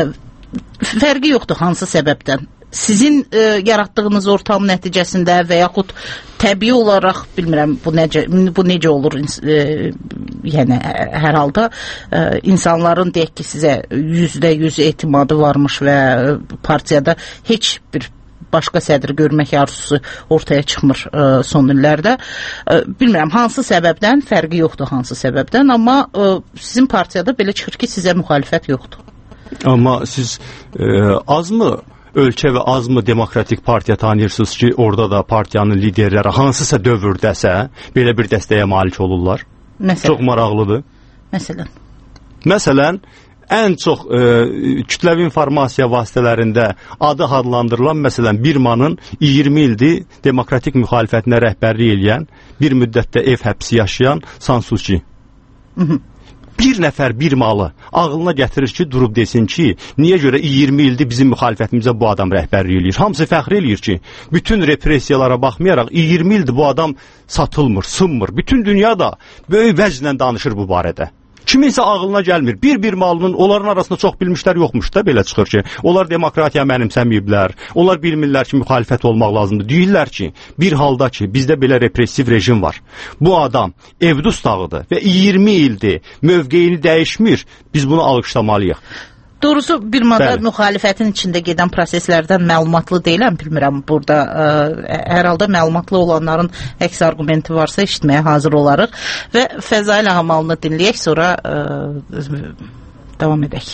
fərqi yoxdur hansı səbəbdən. Sizin e, yaratdığınız ortam nəticəsində və yaxud təbii olaraq, bilmirəm bu necə, bu necə olur, e, yəni hər halda e, insanların deyək ki, sizə yüzdə yüz etimadı varmış və partiyada heç bir başqa sədr görmək arzusu ortaya çıxmır e, son illərdə. E, bilmirəm, hansı səbəbdən, fərqi yoxdur hansı səbəbdən, amma e, sizin partiyada belə çıxır ki, sizə müxalifət yoxdur. Amma siz e, azmı ölkə və azmı demokratik partiya tanıyırsınız ki, orada da partiyanın liderləri hansısa dövrdəsə belə bir dəstəyə malik olurlar? Məsələn. Çox maraqlıdır. Məsələn. Məsələn, ən çox e, kütləvi informasiya vasitələrində adı adlandırılan, məsələn, Birmanın iyirmi ildir demokratik müxalifətinə rəhbərlik eləyən, bir müddətdə ev həbsi yaşayan Sansuçi. Bir nəfər Birmalı ağlına gətirir ki, durub desin ki, niyə görə iyirmi ildir bizim müxalifətimizə bu adam rəhbərlik eləyir. Hamısı fəxr eləyir ki, bütün repressiyalara baxmayaraq iyirmi ildir bu adam satılmır, sınmır. Bütün dünya da böyük vəclə danışır bu barədə. Kiminsə ağlına gəlmir. Bir-bir malının onların arasında çox bilmişlər yoxmuş da belə çıxır ki, onlar demokratiya mənimsəməyiblər. Onlar bilmirlər ki, müxalifət olmaq lazımdır. Deyirlər ki, bir halda ki, bizdə belə repressiv rejim var. Bu adam evdus dağıdır və iyirmi ildir mövqeyini dəyişmir. Biz bunu alqışlamalıyıq. Doğrusu Birmada Bəli. müxalifətin içində gedən proseslərdən məlumatlı deyiləm, bilmirəm. Burada ə, hər halda məlumatlı olanların əks argumenti varsa eşitməyə hazır olarıq və Fəzail Hamalını dinləyək, sonra ə, davam edək.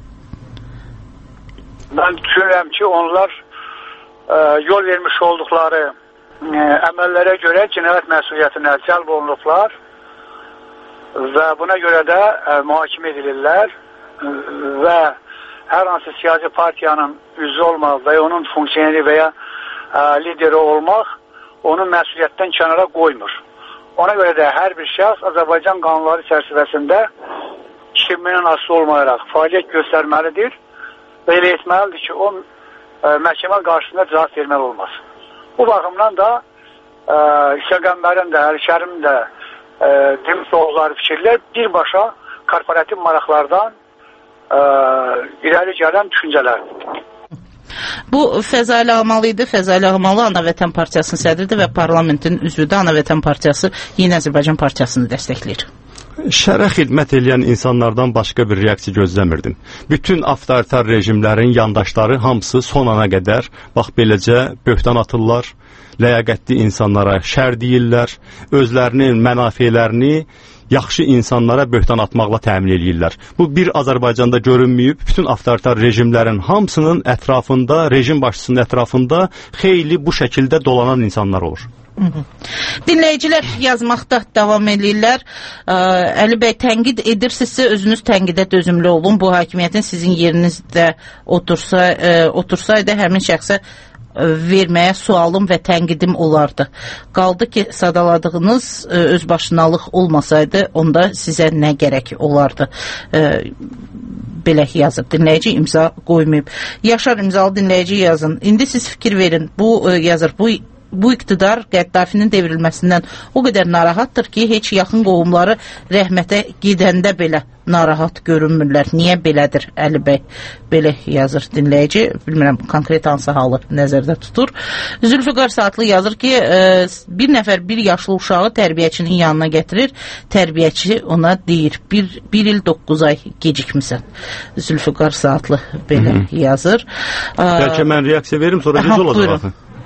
Mən düşünürəm ki, onlar ə, yol vermiş olduqları ə, əməllərə görə cinayət məsuliyyətinə cəlb olunublar və buna görə də ə, mühakimə edilirlər və hər hansı siyasi partiyanın üzvü olmaq və onun funksioneri və ya ə, lideri olmaq onu məsuliyyətdən kənara qoymur. Ona görə də hər bir şəxs Azərbaycan qanunları çərçivəsində kimliyindən asılı olmayaraq fəaliyyət göstərməlidir və elə etməlidir ki, o məhkəmə qarşısında cavab verməli olmaz. Bu baxımdan da e, İşəqənbərin də, Əli-Kərim də e, demiş oğulları fikirlər birbaşa korporativ maraqlardan e, irəli gələn düşüncələrdir. Bu Fəzail Ağmalı idi. Fəzail Ağmalı Ana Vətən Partiyasının sədridir və parlamentin üzvüdür. Ana Vətən Partiyası Yeni Azərbaycan Partiyasını dəstəkləyir. Şərə xidmət edən insanlardan başqa bir reaksiya gözləmirdim. Bütün avtoritar rejimlərin yandaşları hamısı son ana qədər bax beləcə böhtan atırlar, ləyaqətli insanlara şər deyirlər, özlərinin mənafelerini yaxşı insanlara böhtan atmaqla təmin edirlər. Bu bir Azərbaycanda görünməyib, bütün avtoritar rejimlərin hamısının ətrafında, rejim başçısının ətrafında xeyli bu şəkildə dolanan insanlar olur. Hı -hı. Dinləyicilər yazmaqda davam edirlər. Əli bəy, tənqid edirsinizsə özünüz tənqidə dözümlü olun. Bu hakimiyyətin sizin yerinizdə otursa, e, otursaydı həmin şəxsə verməyə sualım və tənqidim olardı. Qaldı ki, sadaladığınız e, özbaşınalıq olmasaydı, onda sizə nə gərək olardı? E, belə yazıb dinləyici, imza qoymayıb. Yaşar imzalı dinləyici yazın. İndi siz fikir verin. Bu e, yazır, bu Bu iqtidar Qəddafinin devrilməsindən o qədər narahatdır ki, heç yaxın qohumları rəhmətə gedəndə belə narahat görünmürlər. Niyə belədir Əli bəy? Belə yazır dinləyici. Bilmirəm, konkret hansı halı nəzərdə tutur. Zülfüqar Saatlı yazır ki, e, bir nəfər bir yaşlı uşağı tərbiyəçinin yanına gətirir. Tərbiyəçi ona deyir, bir, bir il doqquz ay gecikmisən. Zülfüqar Saatlı belə Hı -hı. yazır. Bəlkə mən reaksiya verim, sonra düz olacaq.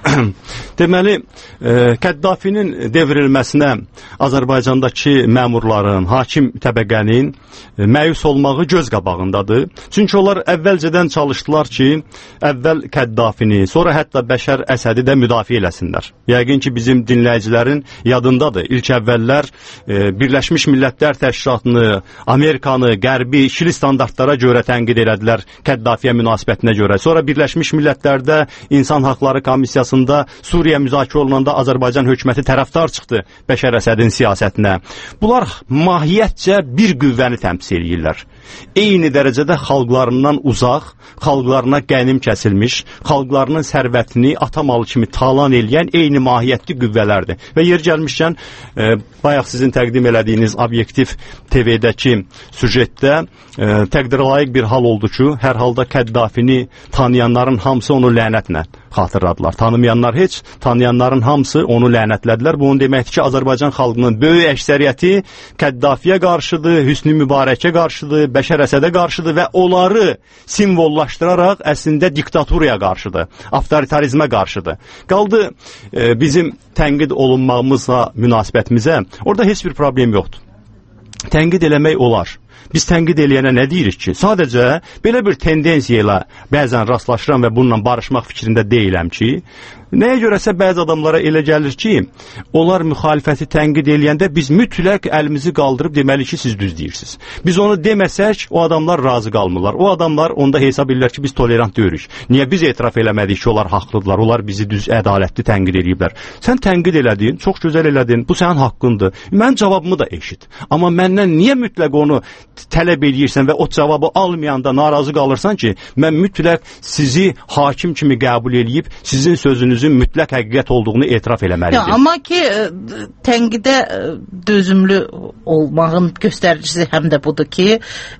Deməli, e, Qəddafinin devrilməsinə Azərbaycandakı məmurların, hakim təbəqənin e, məyus olmağı göz qabağındadır. Çünki onlar əvvəlcədən çalışdılar ki, əvvəl Qəddafini, sonra hətta Bəşər Əsədi də müdafiə eləsinlər. Yəqin ki, bizim dinləyicilərin yadındadır. İlk əvvəllər e, Birləşmiş Millətlər Təşkilatını, Amerikanı, Qərbi, ikili standartlara görə tənqid elədilər Qəddafiyə münasibətinə görə. Sonra Birləşmiş Millətlərdə İnsan Haqları Komissiyasında Suriya müzakirə olunanda Azərbaycan hökuməti tərəfdar çıxdı Bəşər Əsədin siyasətinə. Bunlar mahiyyətcə bir qüvvəni təmsil edirlər. Eyni dərəcədə xalqlarından uzaq, xalqlarına qənim kəsilmiş, xalqlarının sərvətini atamalı kimi talan eləyən eyni mahiyyətli qüvvələrdir. Və yer gəlmişkən, e, bayaq sizin təqdim elədiyiniz Obyektiv T V-dəki süjetdə e, təqdirlayiq bir hal oldu ki, hər halda Qəddafini tanıyanların hamısı onu lənətlə xatırladılar. Tanımayanlar heç, tanıyanların hamısı onu lənətlədilər. Bu onu deməkdir ki, Azərbaycan xalqının böyük əksəriyyəti Qəddafiyə qarşıdır, Hüsnü Mübarəkə qarşıdır, Bəşər Əsədə qarşıdır və onları simvollaşdıraraq əslində diktaturaya qarşıdır, avtoritarizmə qarşıdır. Qaldı e, bizim tənqid olunmağımızla münasibətimizə, orada heç bir problem yoxdur. Tənqid eləmək olar. Biz tənqid eləyənə nə deyirik ki? Sadəcə belə bir tendensiya ilə bəzən rastlaşıram və bununla barışmaq fikrində deyiləm ki, nəyə görəsə bəzi adamlara elə gəlir ki, onlar müxalifəti tənqid eləyəndə biz mütləq əlimizi qaldırıb deməli ki, siz düz deyirsiniz. Biz onu deməsək, o adamlar razı qalmırlar. O adamlar onda hesab edirlər ki, biz tolerant deyirik. Niyə biz etiraf eləmədik ki, onlar haqlıdırlar, onlar bizi düz ədalətli tənqid eləyiblər. Sən tənqid elədin, çox gözəl elədin, bu sənin haqqındır. Mən cavabımı da eşit. Amma məndən niyə mütləq onu tələb edirsən və o cavabı almayanda narazı qalırsan ki, mən mütləq sizi hakim kimi qəbul eləyib, sizin sözünüzün mütləq həqiqət olduğunu etiraf eləməliydim. Ya, amma ki, tənqidə dözümlü olmağın göstəricisi həm də budur ki,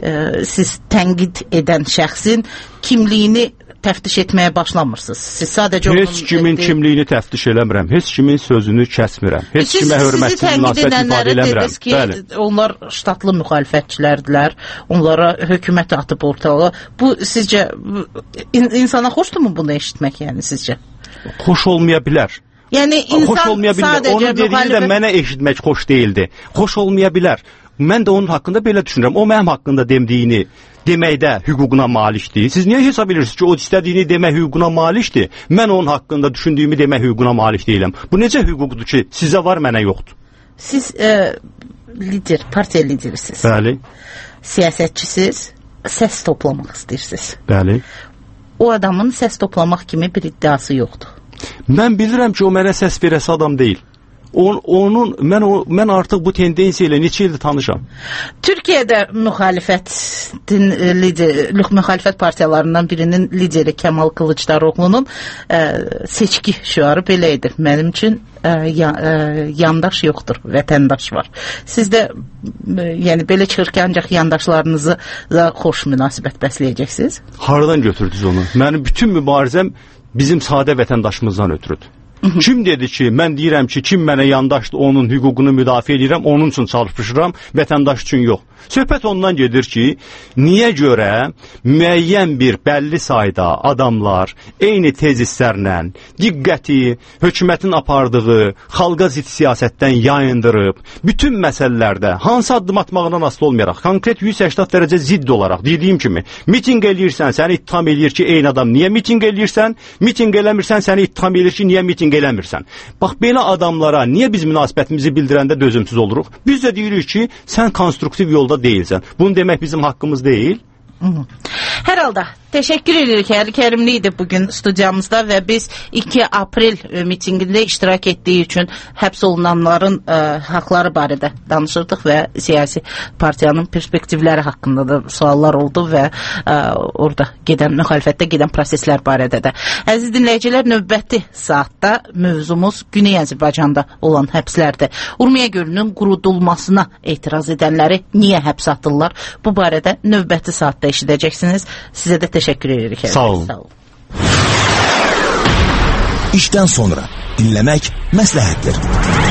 siz tənqid edən şəxsin kimliyini təftiş etməyə başlamırsınız. Siz sadəcə onun... Heç kimin kimliyini təftiş eləmirəm. Heç kimin sözünü kəsmirəm. Heç kimə hörmətsiz münasibət ifadə eləmirəm. Ki, onlar ştatlı müxalifətçilərdirlər. Onlara hökumət atıb ortalığa. Bu sizcə insana xoşdurmu bunu eşitmək, yəni sizcə? Xoş olmaya bilər. Yəni insan sadəcə onun dediyi də mənə eşitmək xoş deyildi. Xoş olmaya bilər. Mən də onun haqqında belə düşünürəm. O mənim haqqında demdiyini deməkdə hüququna malikdir. Siz niyə hesab edirsiniz ki, o istədiyini demək hüququna malikdir? Mən onun haqqında düşündüyümü demək hüququna malik deyiləm. Bu necə hüquqdur ki, sizə var, mənə yoxdur? Siz e, lider, partiya liderisiniz. Bəli. Siyasətçisiz, səs toplamaq istəyirsiniz. Bəli. O adamın səs toplamaq kimi bir iddiası yoxdur. Mən bilirəm ki, o mənə səs verəsi adam deyil. On, onun mən o mən artıq bu tendensiya ilə neçə ildir tanışam. Türkiyədə müxalifətin lider, müxalifət partiyalarından birinin lideri Kəmal Kılıçdaroğlu'nun ə, seçki şüarı belə idi. Mənim üçün ə, ya, ə, yandaş yoxdur, vətəndaş var. Siz də ə, yəni belə çıxır ki, ancaq yandaşlarınızı da xoş münasibət bəsləyəcəksiniz. Haradan götürdünüz onu? Mənim bütün mübarizəm bizim sadə vətəndaşımızdan ötürüdür. Kim dedi ki, mən deyirəm ki, kim mənə yandaşdır, onun hüququnu müdafiə edirəm, onun üçün çalışmışıram, vətəndaş üçün yox. Söhbət ondan gedir ki, niyə görə müəyyən bir bəlli sayda adamlar eyni tezislərlə diqqəti hökumətin apardığı xalqa zid siyasətdən yayındırıb, bütün məsələlərdə hansı addım atmağından asılı olmayaraq, konkret yüz səksən dərəcə zidd olaraq, dediyim kimi, miting eləyirsən, səni ittiham eləyir ki, eyni adam niyə miting eləyirsən, miting eləmirsən, səni ittiham eləyir ki, niyə miting eləmirsən. Bax, belə adamlara niyə biz münasibətimizi bildirəndə dözümsüz oluruq? Biz də deyirik ki, sən konstruktiv yolda deyilsən. Bunu demək bizim haqqımız deyil. Hər halda təşəkkür edirik. Əli Kərimli idi bugün studiyamızda və biz iki aprel mitingində iştirak etdiyi üçün həbs olunanların ə, haqları barədə danışırdıq və siyasi partiyanın perspektivləri haqqında da suallar oldu və ə, orada gedən, müxalifətdə gedən proseslər barədə də. Əziz dinləyicilər, növbəti saatda mövzumuz Güney Azərbaycanda olan həbslərdir. Urmiya gölünün qurudulmasına etiraz edənləri niyə həbs atırlar? Bu barədə növbəti saatda eşidəcəksiniz. Sizə də təşəkkür edirik. Sağ olun. Sağ olun. İşdən sonra dinləmək məsləhətdir.